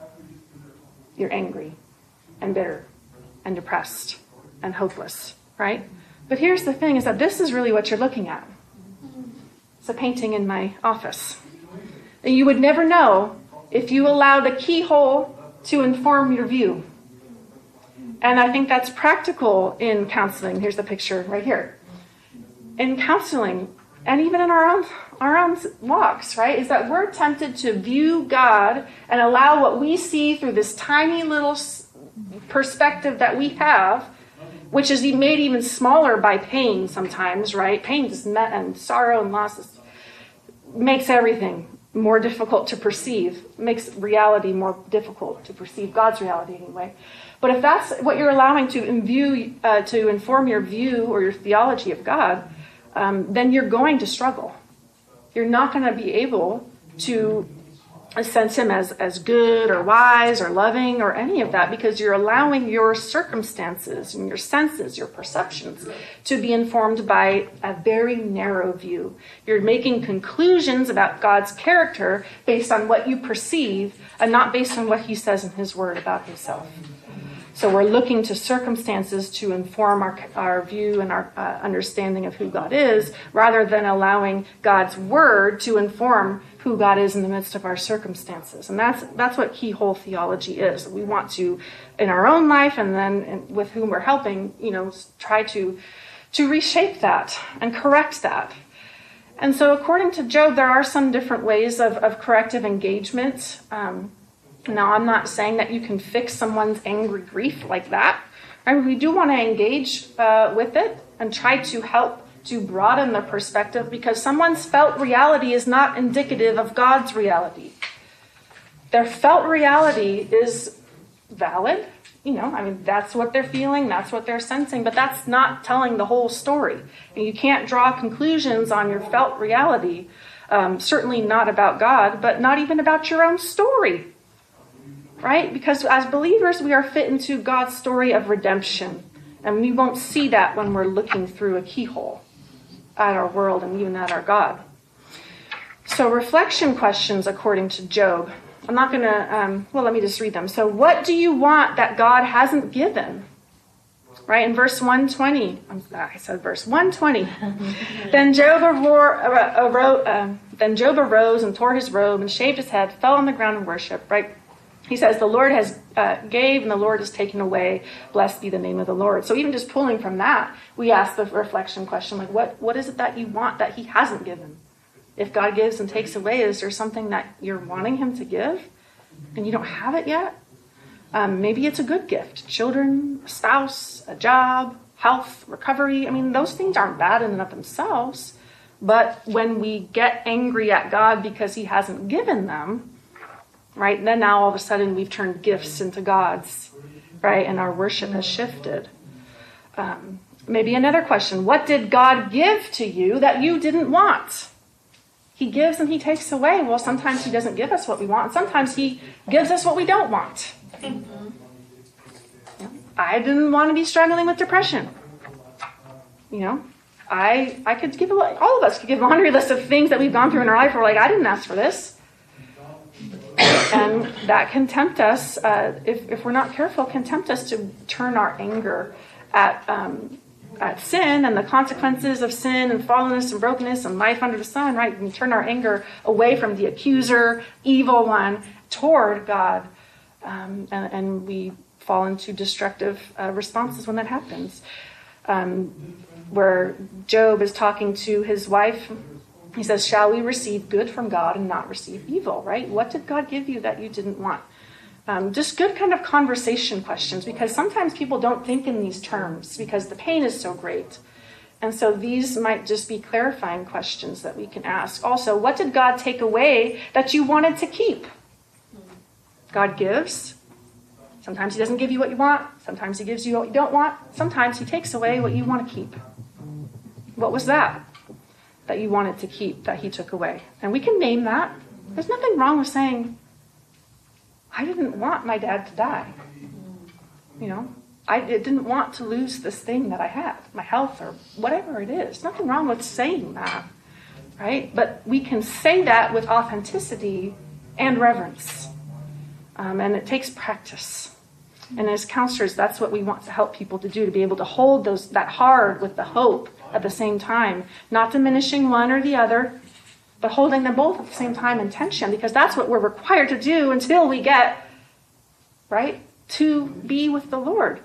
Speaker 2: you're angry and bitter and depressed and hopeless, right? But here's the thing, is that this is really what you're looking at. It's a painting in my office. And you would never know if you allowed a keyhole to inform your view. And I think that's practical in counseling. Here's the picture right here. In counseling, and even in our own our own walks, right, is that we're tempted to view God and allow what we see through this tiny little perspective that we have, which is made even smaller by pain sometimes, right? Pain is met, and sorrow and loss is, makes everything more difficult to perceive, makes reality more difficult to perceive, God's reality anyway. But if that's what you're allowing to imbue, uh, to inform your view or your theology of God, um, then you're going to struggle. You're not going to be able to sense him as, as good or wise or loving or any of that, because you're allowing your circumstances and your senses, your perceptions, to be informed by a very narrow view. You're making conclusions about God's character based on what you perceive and not based on what he says in his word about himself. So we're looking to circumstances to inform our, our view and our uh, understanding of who God is, rather than allowing God's word to inform who God is in the midst of our circumstances. And that's that's what keyhole theology is. We want to, in our own life and then in, with whom we're helping, you know, try to, to reshape that and correct that. And so according to Job, there are some different ways of, of corrective engagement. Um, Now, I'm not saying that you can fix someone's angry grief like that, Right? We do want to engage uh, with it and try to help to broaden the perspective, because someone's felt reality is not indicative of God's reality. Their felt reality is valid. You know, I mean, that's what they're feeling, that's what they're sensing, but that's not telling the whole story. And you can't draw conclusions on your felt reality, um, certainly not about God, but not even about your own story. Right? Because as believers, we are fit into God's story of redemption. And we won't see that when we're looking through a keyhole at our world and even at our God. So reflection questions according to Job. I'm not going to, um, well, let me just read them. So what do you want that God hasn't given? Right? In verse one twenty, I said verse one twenty. Then Job arose, uh, then Job arose and tore his robe and shaved his head, fell on the ground and worshiped. Right? He says, the Lord has uh, gave and the Lord has taken away. Blessed be the name of the Lord. So even just pulling from that, we ask the reflection question, like, what, what is it that you want that he hasn't given? If God gives and takes away, is there something that you're wanting him to give and you don't have it yet? Um, maybe it's a good gift. Children, a spouse, a job, health, recovery. I mean, those things aren't bad in and of themselves. But when we get angry at God because he hasn't given them, right, then now all of a sudden we've turned gifts into gods, right, and our worship has shifted. Um, maybe another question, what did God give to you that you didn't want? He gives and he takes away. Well, sometimes he doesn't give us what we want. Sometimes he gives us what we don't want. Mm-hmm. I didn't want to be struggling with depression. You know, I I could give, a, all of us could give a laundry list of things that we've gone through in our life. We're like, I didn't ask for this. And that can tempt us, uh, if, if we're not careful, can tempt us to turn our anger at um, at sin and the consequences of sin and fallenness and brokenness and life under the sun, right? We turn our anger away from the accuser, evil one, toward God. Um, and, and we fall into destructive uh, responses when that happens. Um, where Job is talking to his wife, he says, shall we receive good from God and not receive evil, right? What did God give you that you didn't want? Um, just good kind of conversation questions, because sometimes people don't think in these terms because the pain is so great. And so these might just be clarifying questions that we can ask. Also, what did God take away that you wanted to keep? God gives. Sometimes he doesn't give you what you want. Sometimes he gives you what you don't want. Sometimes he takes away what you want to keep. What was that that you wanted to keep that he took away? And we can name that. There's nothing wrong with saying, I didn't want my dad to die. You know, I didn't want to lose this thing that I had, my health or whatever it is. Nothing wrong with saying that, right? But we can say that with authenticity and reverence. Um, and it takes practice. And as counselors, that's what we want to help people to do, to be able to hold those that hard with the hope at the same time, not diminishing one or the other, but holding them both at the same time in tension, because that's what we're required to do until we get, right, to be with the Lord.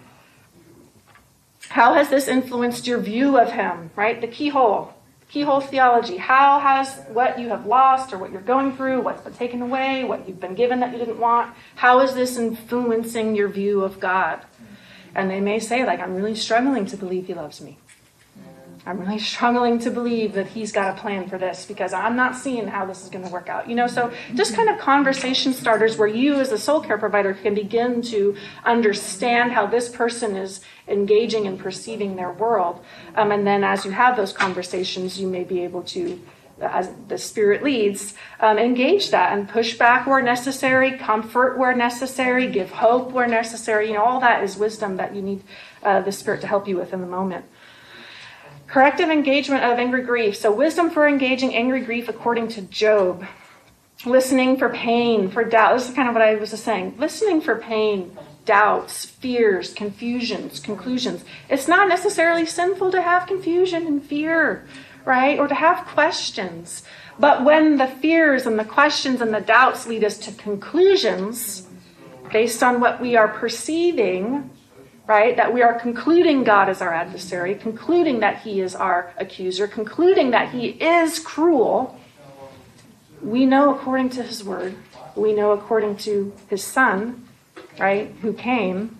Speaker 2: How has this influenced your view of him, right? The keyhole, keyhole theology. How has what you have lost or what you're going through, what's been taken away, what you've been given that you didn't want, how is this influencing your view of God? And they may say, like, I'm really struggling to believe he loves me. I'm really struggling to believe that he's got a plan for this because I'm not seeing how this is going to work out. You know, so just kind of conversation starters where you as a soul care provider can begin to understand how this person is engaging and perceiving their world. Um, and then as you have those conversations, you may be able to, as the Spirit leads, um, engage that and push back where necessary, comfort where necessary, give hope where necessary. You know, all that is wisdom that you need uh, the Spirit to help you with in the moment. Corrective engagement of angry grief. So wisdom for engaging angry grief according to Job. Listening for pain, for doubt. This is kind of what I was just saying. Listening for pain, doubts, fears, confusions, conclusions. It's not necessarily sinful to have confusion and fear, right? Or to have questions. But when the fears and the questions and the doubts lead us to conclusions based on what we are perceiving, right, that we are concluding God is our adversary, concluding that he is our accuser, concluding that he is cruel, we know according to his word, we know according to his son, right, who came,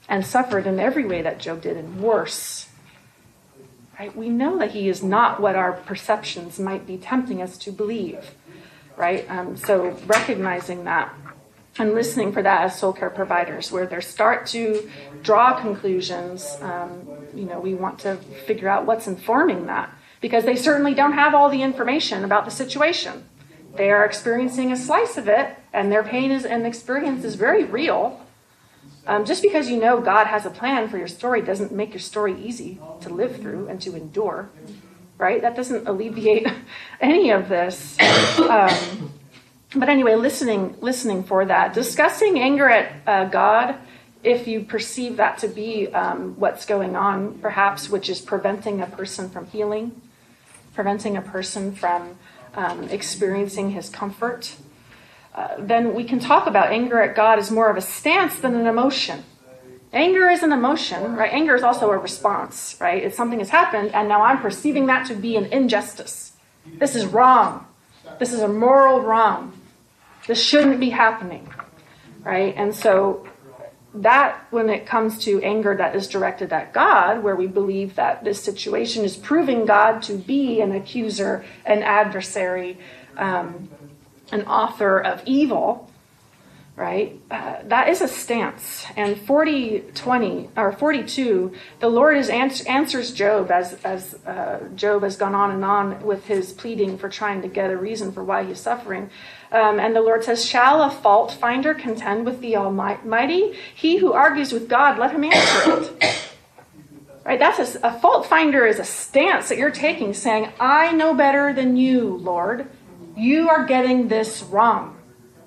Speaker 2: and suffered in every way that Job did and worse. Right? We know that he is not what our perceptions might be tempting us to believe. Right? Um, so recognizing that and listening for that as soul care providers, where they start to draw conclusions, um, you know, we want to figure out what's informing that, because they certainly don't have all the information about the situation. They are experiencing a slice of it, and their pain is and experience is very real. Um, just because you know God has a plan for your story doesn't make your story easy to live through and to endure, right? That doesn't alleviate any of this. Um, but anyway, listening, listening for that. Discussing anger at uh, God, if you perceive that to be um, what's going on, perhaps, which is preventing a person from healing, preventing a person from um, experiencing his comfort. Uh, then we can talk about anger at God as more of a stance than an emotion. Anger is an emotion, right? Anger is also a response, right? It's something has happened, and now I'm perceiving that to be an injustice. This is wrong. This is a moral wrong. This shouldn't be happening, right? And so that, when it comes to anger that is directed at God, where we believe that this situation is proving God to be an accuser, an adversary, um, an author of evil, right? Uh, that is a stance. And forty twenty or forty-two, the Lord is ans- answers Job as as uh, Job has gone on and on with his pleading for trying to get a reason for why he's suffering. Um, and the Lord says, "Shall a fault finder contend with the Almighty? He who argues with God, let him answer it." Right? That's a, a fault finder is a stance that you're taking, saying, "I know better than you, Lord. You are getting this wrong."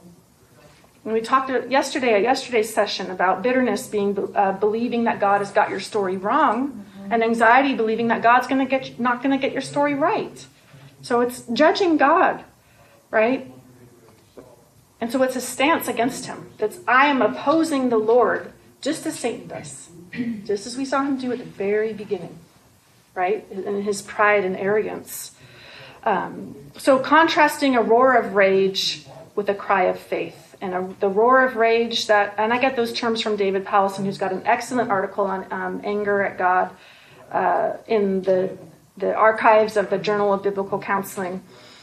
Speaker 2: And we talked yesterday at yesterday's session about bitterness being uh, believing that God has got your story wrong, mm-hmm. and anxiety believing that God's going to get not going to get your story right. So it's judging God, right? And so it's a stance against him. That's I am opposing the Lord, just as Satan does, just as we saw him do at the very beginning, right? In his pride and arrogance. Um, so contrasting a roar of rage with a cry of faith. And a, the roar of rage that, and I get those terms from David Powlison, who's got an excellent article on um, anger at God uh, in the, the archives of the Journal of Biblical Counseling.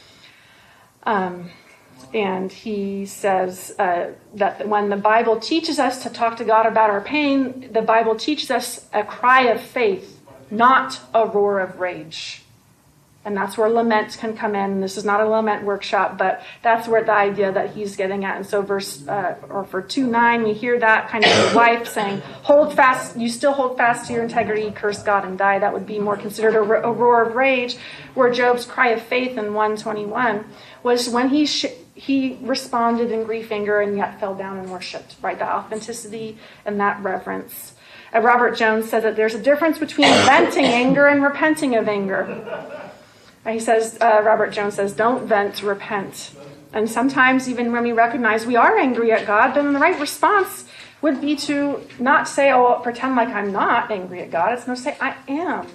Speaker 2: Um, and he says uh, that when the Bible teaches us to talk to God about our pain, the Bible teaches us a cry of faith, not a roar of rage. And that's where lament can come in. This is not a lament workshop, but that's where the idea that he's getting at. And so verse, uh, or for two nine, we hear that kind of the wife saying, hold fast, you still hold fast to your integrity, curse God and die. That would be more considered a, a roar of rage, where Job's cry of faith in one twenty-one was when he sh- he responded in grief, anger, and yet fell down and worshipped, right? The authenticity and that reverence. Uh, Robert Jones says that there's a difference between venting anger and repenting of anger. He says, uh, Robert Jones says, don't vent, repent. And sometimes even when we recognize we are angry at God, then the right response would be to not say, oh, pretend like I'm not angry at God. It's no say, I am.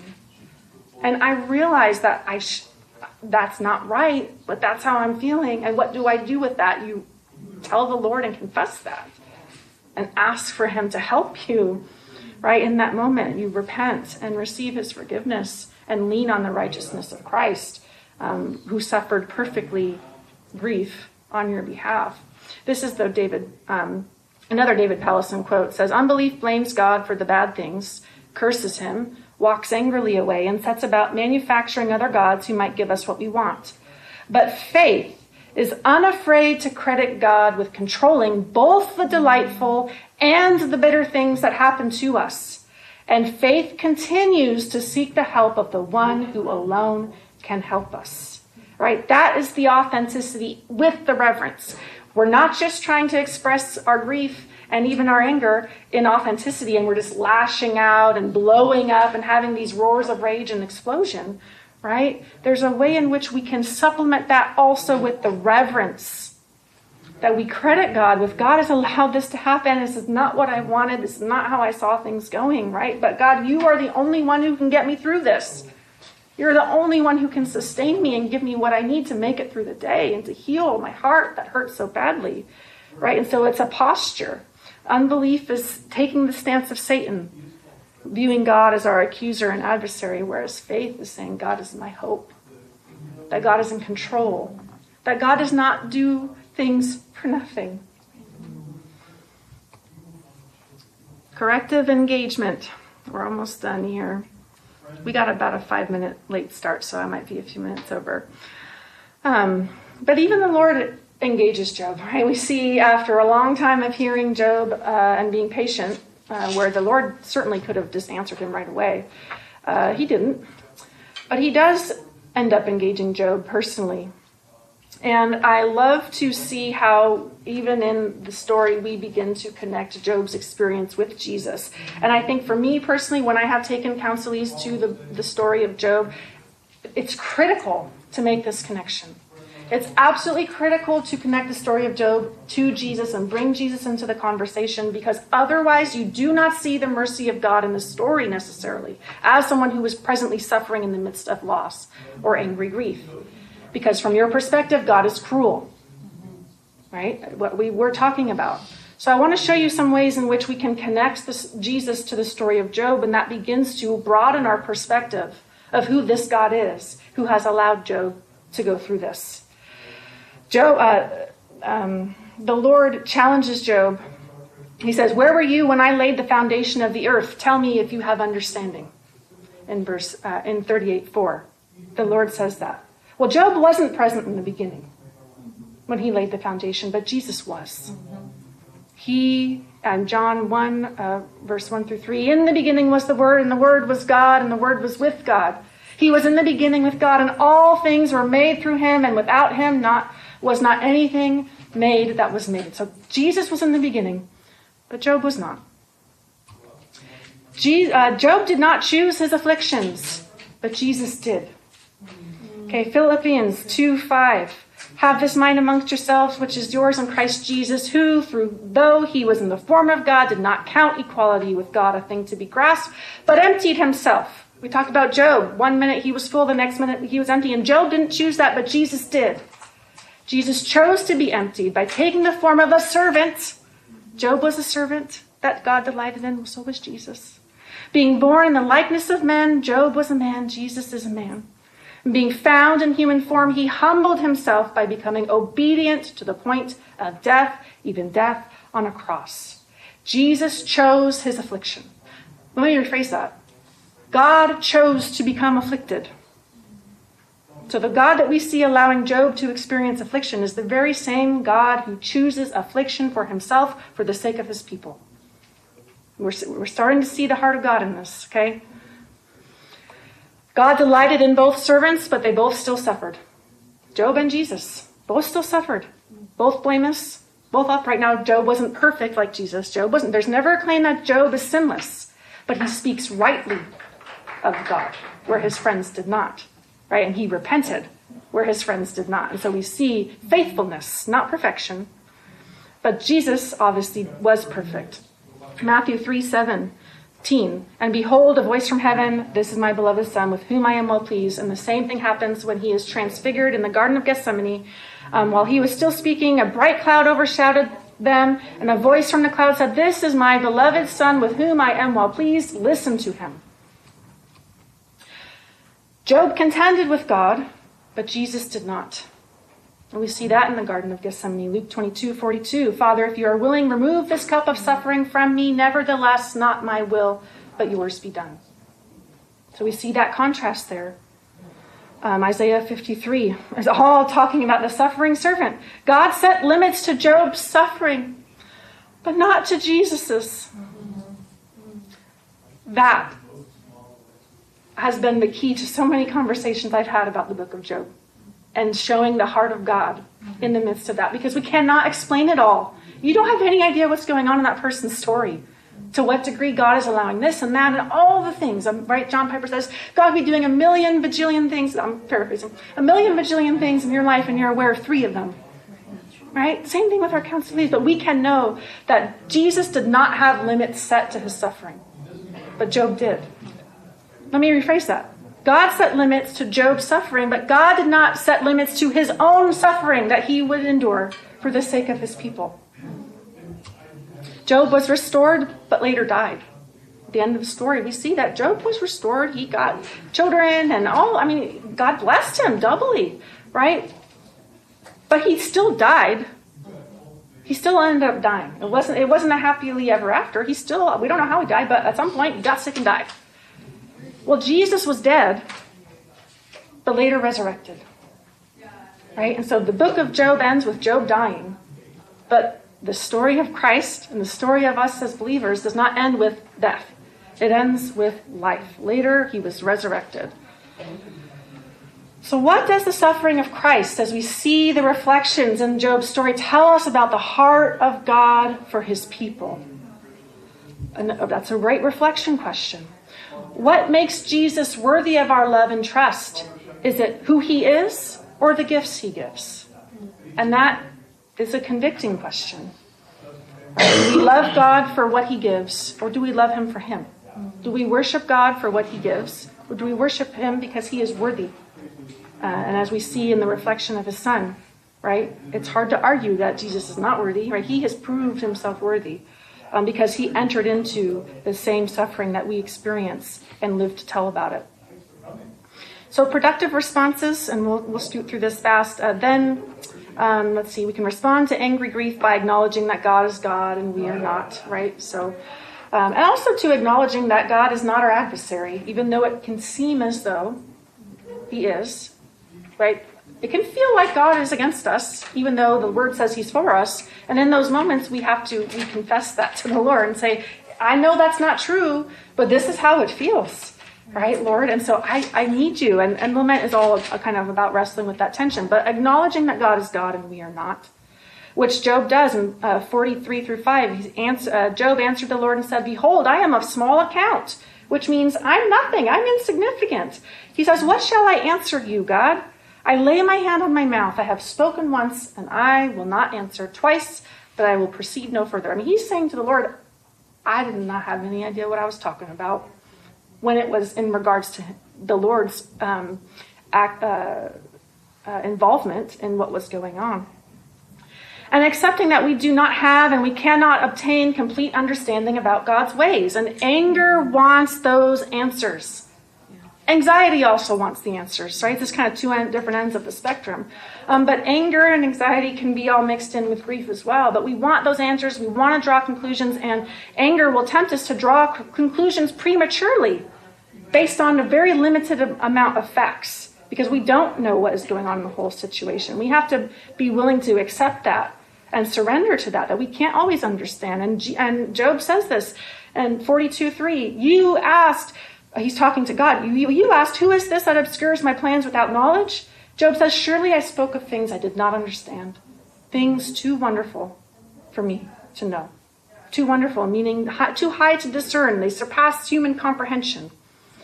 Speaker 2: And I realize that I sh- that's not right, but that's how I'm feeling. And what do I do with that? You tell the Lord and confess that and ask for him to help you, right? In that moment, you repent and receive his forgiveness and lean on the righteousness of Christ, um, who suffered perfectly grief on your behalf. This is the David, um, another David Powlison quote says, unbelief blames God for the bad things, curses him, walks angrily away, and sets about manufacturing other gods who might give us what we want. But faith is unafraid to credit God with controlling both the delightful and the bitter things that happen to us. And faith continues to seek the help of the one who alone can help us. Right? That is the authenticity with the reverence. We're not just trying to express our grief and even our anger in authenticity, and we're just lashing out and blowing up and having these roars of rage and explosion. Right? There's a way in which we can supplement that also with the reverence. That we credit God with, God has allowed this to happen. This is not what I wanted. This is not how I saw things going, right? But God, you are the only one who can get me through this. You're the only one who can sustain me and give me what I need to make it through the day and to heal my heart that hurts so badly, right? And so it's a posture. Unbelief is taking the stance of Satan, viewing God as our accuser and adversary, whereas faith is saying God is my hope, that God is in control, that God does not do things for nothing. Corrective engagement. We're almost done here. We got about a five minute late start, so I might be a few minutes over. Um, but even the Lord engages Job, right? We see after a long time of hearing Job uh, and being patient, uh, where the Lord certainly could have just answered him right away. Uh, he didn't. But he does end up engaging Job personally. And I love to see how even in the story we begin to connect Job's experience with Jesus. And I think for me personally, when I have taken counselees to the, the story of Job, it's critical to make this connection. It's absolutely critical to connect the story of Job to Jesus and bring Jesus into the conversation, because otherwise you do not see the mercy of God in the story necessarily as someone who is presently suffering in the midst of loss or angry grief. Because from your perspective, God is cruel, right? What we were talking about. So I want to show you some ways in which we can connect this, Jesus to the story of Job, and that begins to broaden our perspective of who this God is, who has allowed Job to go through this. Job, uh, um, the Lord challenges Job. He says, "Where were you when I laid the foundation of the earth? Tell me if you have understanding." In verse uh, in thirty-eight four, the Lord says that. Well, Job wasn't present in the beginning when he laid the foundation, but Jesus was. He, and John one, uh, verse one through three, "In the beginning was the Word, and the Word was God, and the Word was with God. He was in the beginning with God, and all things were made through him, and without him not was not anything made that was made." So Jesus was in the beginning, but Job was not. Je- uh, Job did not choose his afflictions, but Jesus did. Okay, Philippians two five. "Have this mind amongst yourselves, which is yours in Christ Jesus, who, through though he was in the form of God, did not count equality with God a thing to be grasped, but emptied himself." We talked about Job. One minute he was full, the next minute he was empty. And Job didn't choose that, but Jesus did. Jesus chose to be emptied by taking the form of a servant. Job was a servant that God delighted in, so was Jesus. Being born in the likeness of men, Job was a man, Jesus is a man. Being found in human form, he humbled himself by becoming obedient to the point of death, even death on a cross. Jesus chose his affliction. Let me rephrase that. God chose to become afflicted. So the God that we see allowing Job to experience affliction is the very same God who chooses affliction for himself for the sake of his people. We're, we're starting to see the heart of God in this, okay? God delighted in both servants, but they both still suffered. Job and Jesus, both still suffered. Both blameless, both upright. Now, Job wasn't perfect like Jesus. Job wasn't. There's never a claim that Job is sinless, but he speaks rightly of God, where his friends did not. Right? And he repented where his friends did not. And so we see faithfulness, not perfection. But Jesus obviously was perfect. Matthew three seventeen, "And behold, a voice from heaven, this is my beloved Son, with whom I am well pleased." And the same thing happens when he is transfigured in the Garden of Gethsemane. Um, while he was still speaking, a bright cloud overshadowed them, and a voice from the cloud said, "This is my beloved Son, with whom I am well pleased. Listen to him." Job contended with God, but Jesus did not. And we see that in the Garden of Gethsemane, Luke twenty-two forty-two. "Father, if you are willing, remove this cup of suffering from me. Nevertheless, not my will, but yours be done." So we see that contrast there. Um, Isaiah fifty-three is all talking about the suffering servant. God set limits to Job's suffering, but not to Jesus's. That has been the key to so many conversations I've had about the book of Job, and showing the heart of God in the midst of that, because we cannot explain it all. You don't have any idea what's going on in that person's story, to what degree God is allowing this and that and all the things. I'm right. John Piper says, God be doing a million bajillion things. I'm paraphrasing. A million bajillion things in your life, and you're aware of three of them. Right? Same thing with our counselees, but we can know that Jesus did not have limits set to his suffering, but Job did. Let me rephrase that. God set limits to Job's suffering, but God did not set limits to his own suffering that he would endure for the sake of his people. Job was restored, but later died. At the end of the story, we see that Job was restored. He got children and all. I mean, God blessed him doubly, right? But he still died. He still ended up dying. It wasn't, it wasn't a happily ever after. He still, we don't know how he died, but at some point he got sick and died. Well, Jesus was dead, but later resurrected. Right? And so the book of Job ends with Job dying. But the story of Christ and the story of us as believers does not end with death. It ends with life. Later, he was resurrected. So what does the suffering of Christ, as we see the reflections in Job's story, tell us about the heart of God for his people? And that's a great reflection question. What makes Jesus worthy of our love and trust? Is it who he is or the gifts he gives? And that is a convicting question. Do we love God for what he gives, or do we love him for him? Do we worship God for what he gives, or do we worship him because he is worthy? Uh, and as we see in the reflection of his son, right, it's hard to argue that Jesus is not worthy, right? He has proved himself worthy um, because he entered into the same suffering that we experience and lived to tell about it. So productive responses, and we'll, we'll scoot through this fast. Uh, then, um, let's see, we can respond to angry grief by acknowledging that God is God and we are not, right? So, um, and also to acknowledging that God is not our adversary, even though it can seem as though he is. Right? It can feel like God is against us, even though the word says he's for us. And in those moments, we have to we confess that to the Lord and say, I know that's not true, but this is how it feels. Right, Lord? And so I, I need you. And, and lament is all a, a kind of about wrestling with that tension, but acknowledging that God is God and we are not, which Job does in uh, forty-three through five. He's answer, uh, Job answered the Lord and said, behold, I am of small account, which means I'm nothing. I'm insignificant. He says, what shall I answer you, God? I lay my hand on my mouth. I have spoken once, and I will not answer twice, but I will proceed no further. I mean, he's saying to the Lord, I did not have any idea what I was talking about when it was in regards to the Lord's um, act, uh, uh, involvement in what was going on. And accepting that we do not have and we cannot obtain complete understanding about God's ways. And anger wants those answers. Anxiety also wants the answers, right? There's kind of two end, different ends of the spectrum. Um, but anger and anxiety can be all mixed in with grief as well. But we want those answers. We want to draw conclusions. And anger will tempt us to draw c- conclusions prematurely based on a very limited amount of facts, because we don't know what is going on in the whole situation. We have to be willing to accept that and surrender to that, that we can't always understand. And, G- and Job says this in forty-two three. You asked... He's talking to God. You, you asked, who is this that obscures my plans without knowledge? Job says, surely I spoke of things I did not understand. Things too wonderful for me to know. Too wonderful, meaning high, too high to discern. They surpass human comprehension.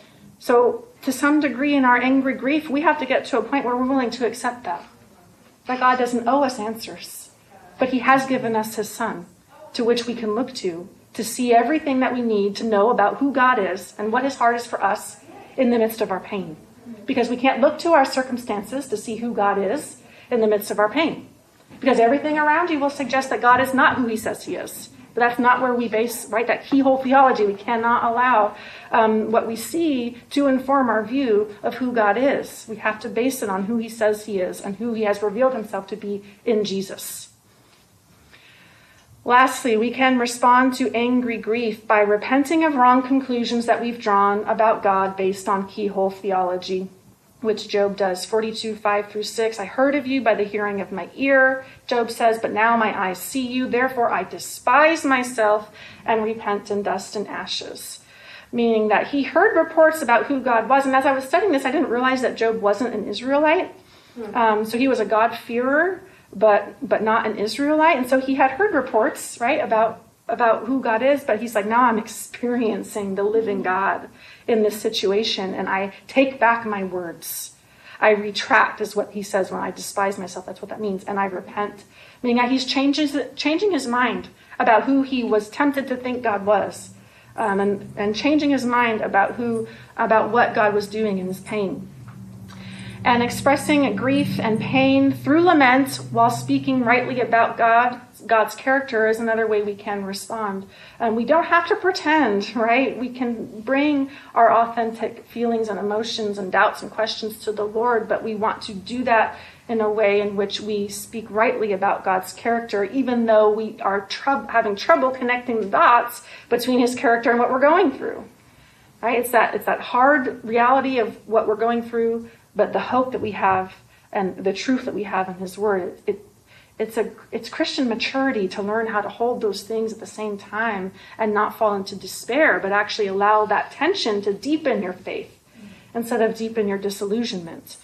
Speaker 2: So to some degree in our angry grief, we have to get to a point where we're willing to accept that. That God doesn't owe us answers, but he has given us his son, to which we can look to, to see everything that we need to know about who God is and what his heart is for us in the midst of our pain. Because we can't look to our circumstances to see who God is in the midst of our pain. Because everything around you will suggest that God is not who he says he is. But that's not where we base, right, that keyhole theology. We cannot allow um, what we see to inform our view of who God is. We have to base it on who he says he is and who he has revealed himself to be in Jesus. Lastly, we can respond to angry grief by repenting of wrong conclusions that we've drawn about God based on keyhole theology, which Job does. forty-two five through six. I heard of you by the hearing of my ear, Job says, but now my eyes see you. Therefore I despise myself and repent in dust and ashes. Meaning that he heard reports about who God was. And as I was studying this, I didn't realize that Job wasn't an Israelite. Um, so he was a God-fearer, but but not an Israelite. And so he had heard reports, right, about about who God is, but he's like, now I'm experiencing the living God in this situation, and I take back my words. I retract is what he says when I despise myself. That's what that means. And I repent. Meaning that he's changes, changing his mind about who he was tempted to think God was, um, and, and changing his mind about who about what God was doing in his pain. And expressing grief and pain through lament while speaking rightly about God, God's character is another way we can respond. And we don't have to pretend, right? We can bring our authentic feelings and emotions and doubts and questions to the Lord, but we want to do that in a way in which we speak rightly about God's character, even though we are trou- having trouble connecting the dots between his character and what we're going through. Right? It's that, it's that hard reality of what we're going through, but the hope that we have and the truth that we have in his word, it, it's a it's Christian maturity to learn how to hold those things at the same time and not fall into despair, but actually allow that tension to deepen your faith instead of deepen your disillusionment.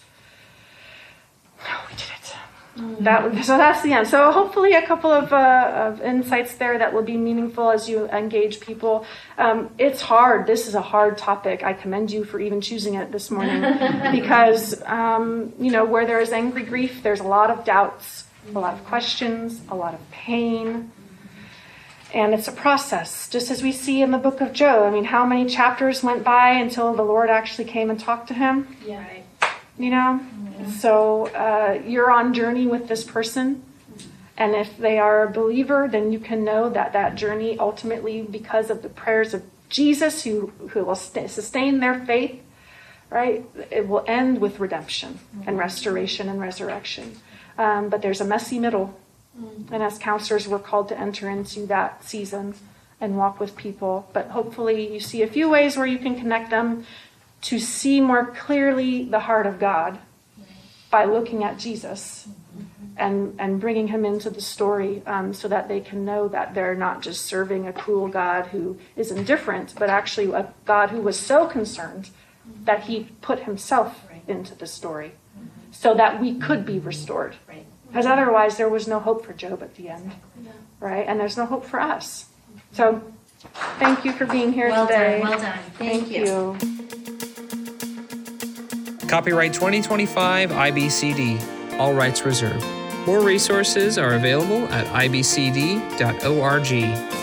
Speaker 2: Oh, we did it. Mm-hmm. That, so that's the end. So hopefully a couple of, uh, of insights there that will be meaningful as you engage people. Um, it's hard. This is a hard topic. I commend you for even choosing it this morning because, um, you know, where there is angry grief, there's a lot of doubts, a lot of questions, a lot of pain. And it's a process, just as we see in the book of Job. I mean, how many chapters went by until the Lord actually came and talked to him?
Speaker 4: Yeah. Right.
Speaker 2: You know? Mm-hmm. So uh, you're on journey with this person. And if they are a believer, then you can know that that journey ultimately, because of the prayers of Jesus, who, who will st- sustain their faith, right? It will end with redemption mm-hmm. and restoration and resurrection. Um, but there's a messy middle. Mm-hmm. And as counselors, we're called to enter into that season and walk with people. But hopefully you see a few ways where you can connect them to see more clearly the heart of God by looking at Jesus and, and bringing him into the story um, so that they can know that they're not just serving a cruel God who is indifferent, but actually a God who was so concerned that he put himself into the story so that we could be restored. Because otherwise there was no hope for Job at the end, right? And there's no hope for us. So thank you for being here
Speaker 4: well
Speaker 2: today.
Speaker 4: Done, well done. Thank,
Speaker 2: Thank
Speaker 4: you.
Speaker 2: you.
Speaker 1: Copyright twenty twenty-five I B C D. All rights reserved. More resources are available at I B C D dot org.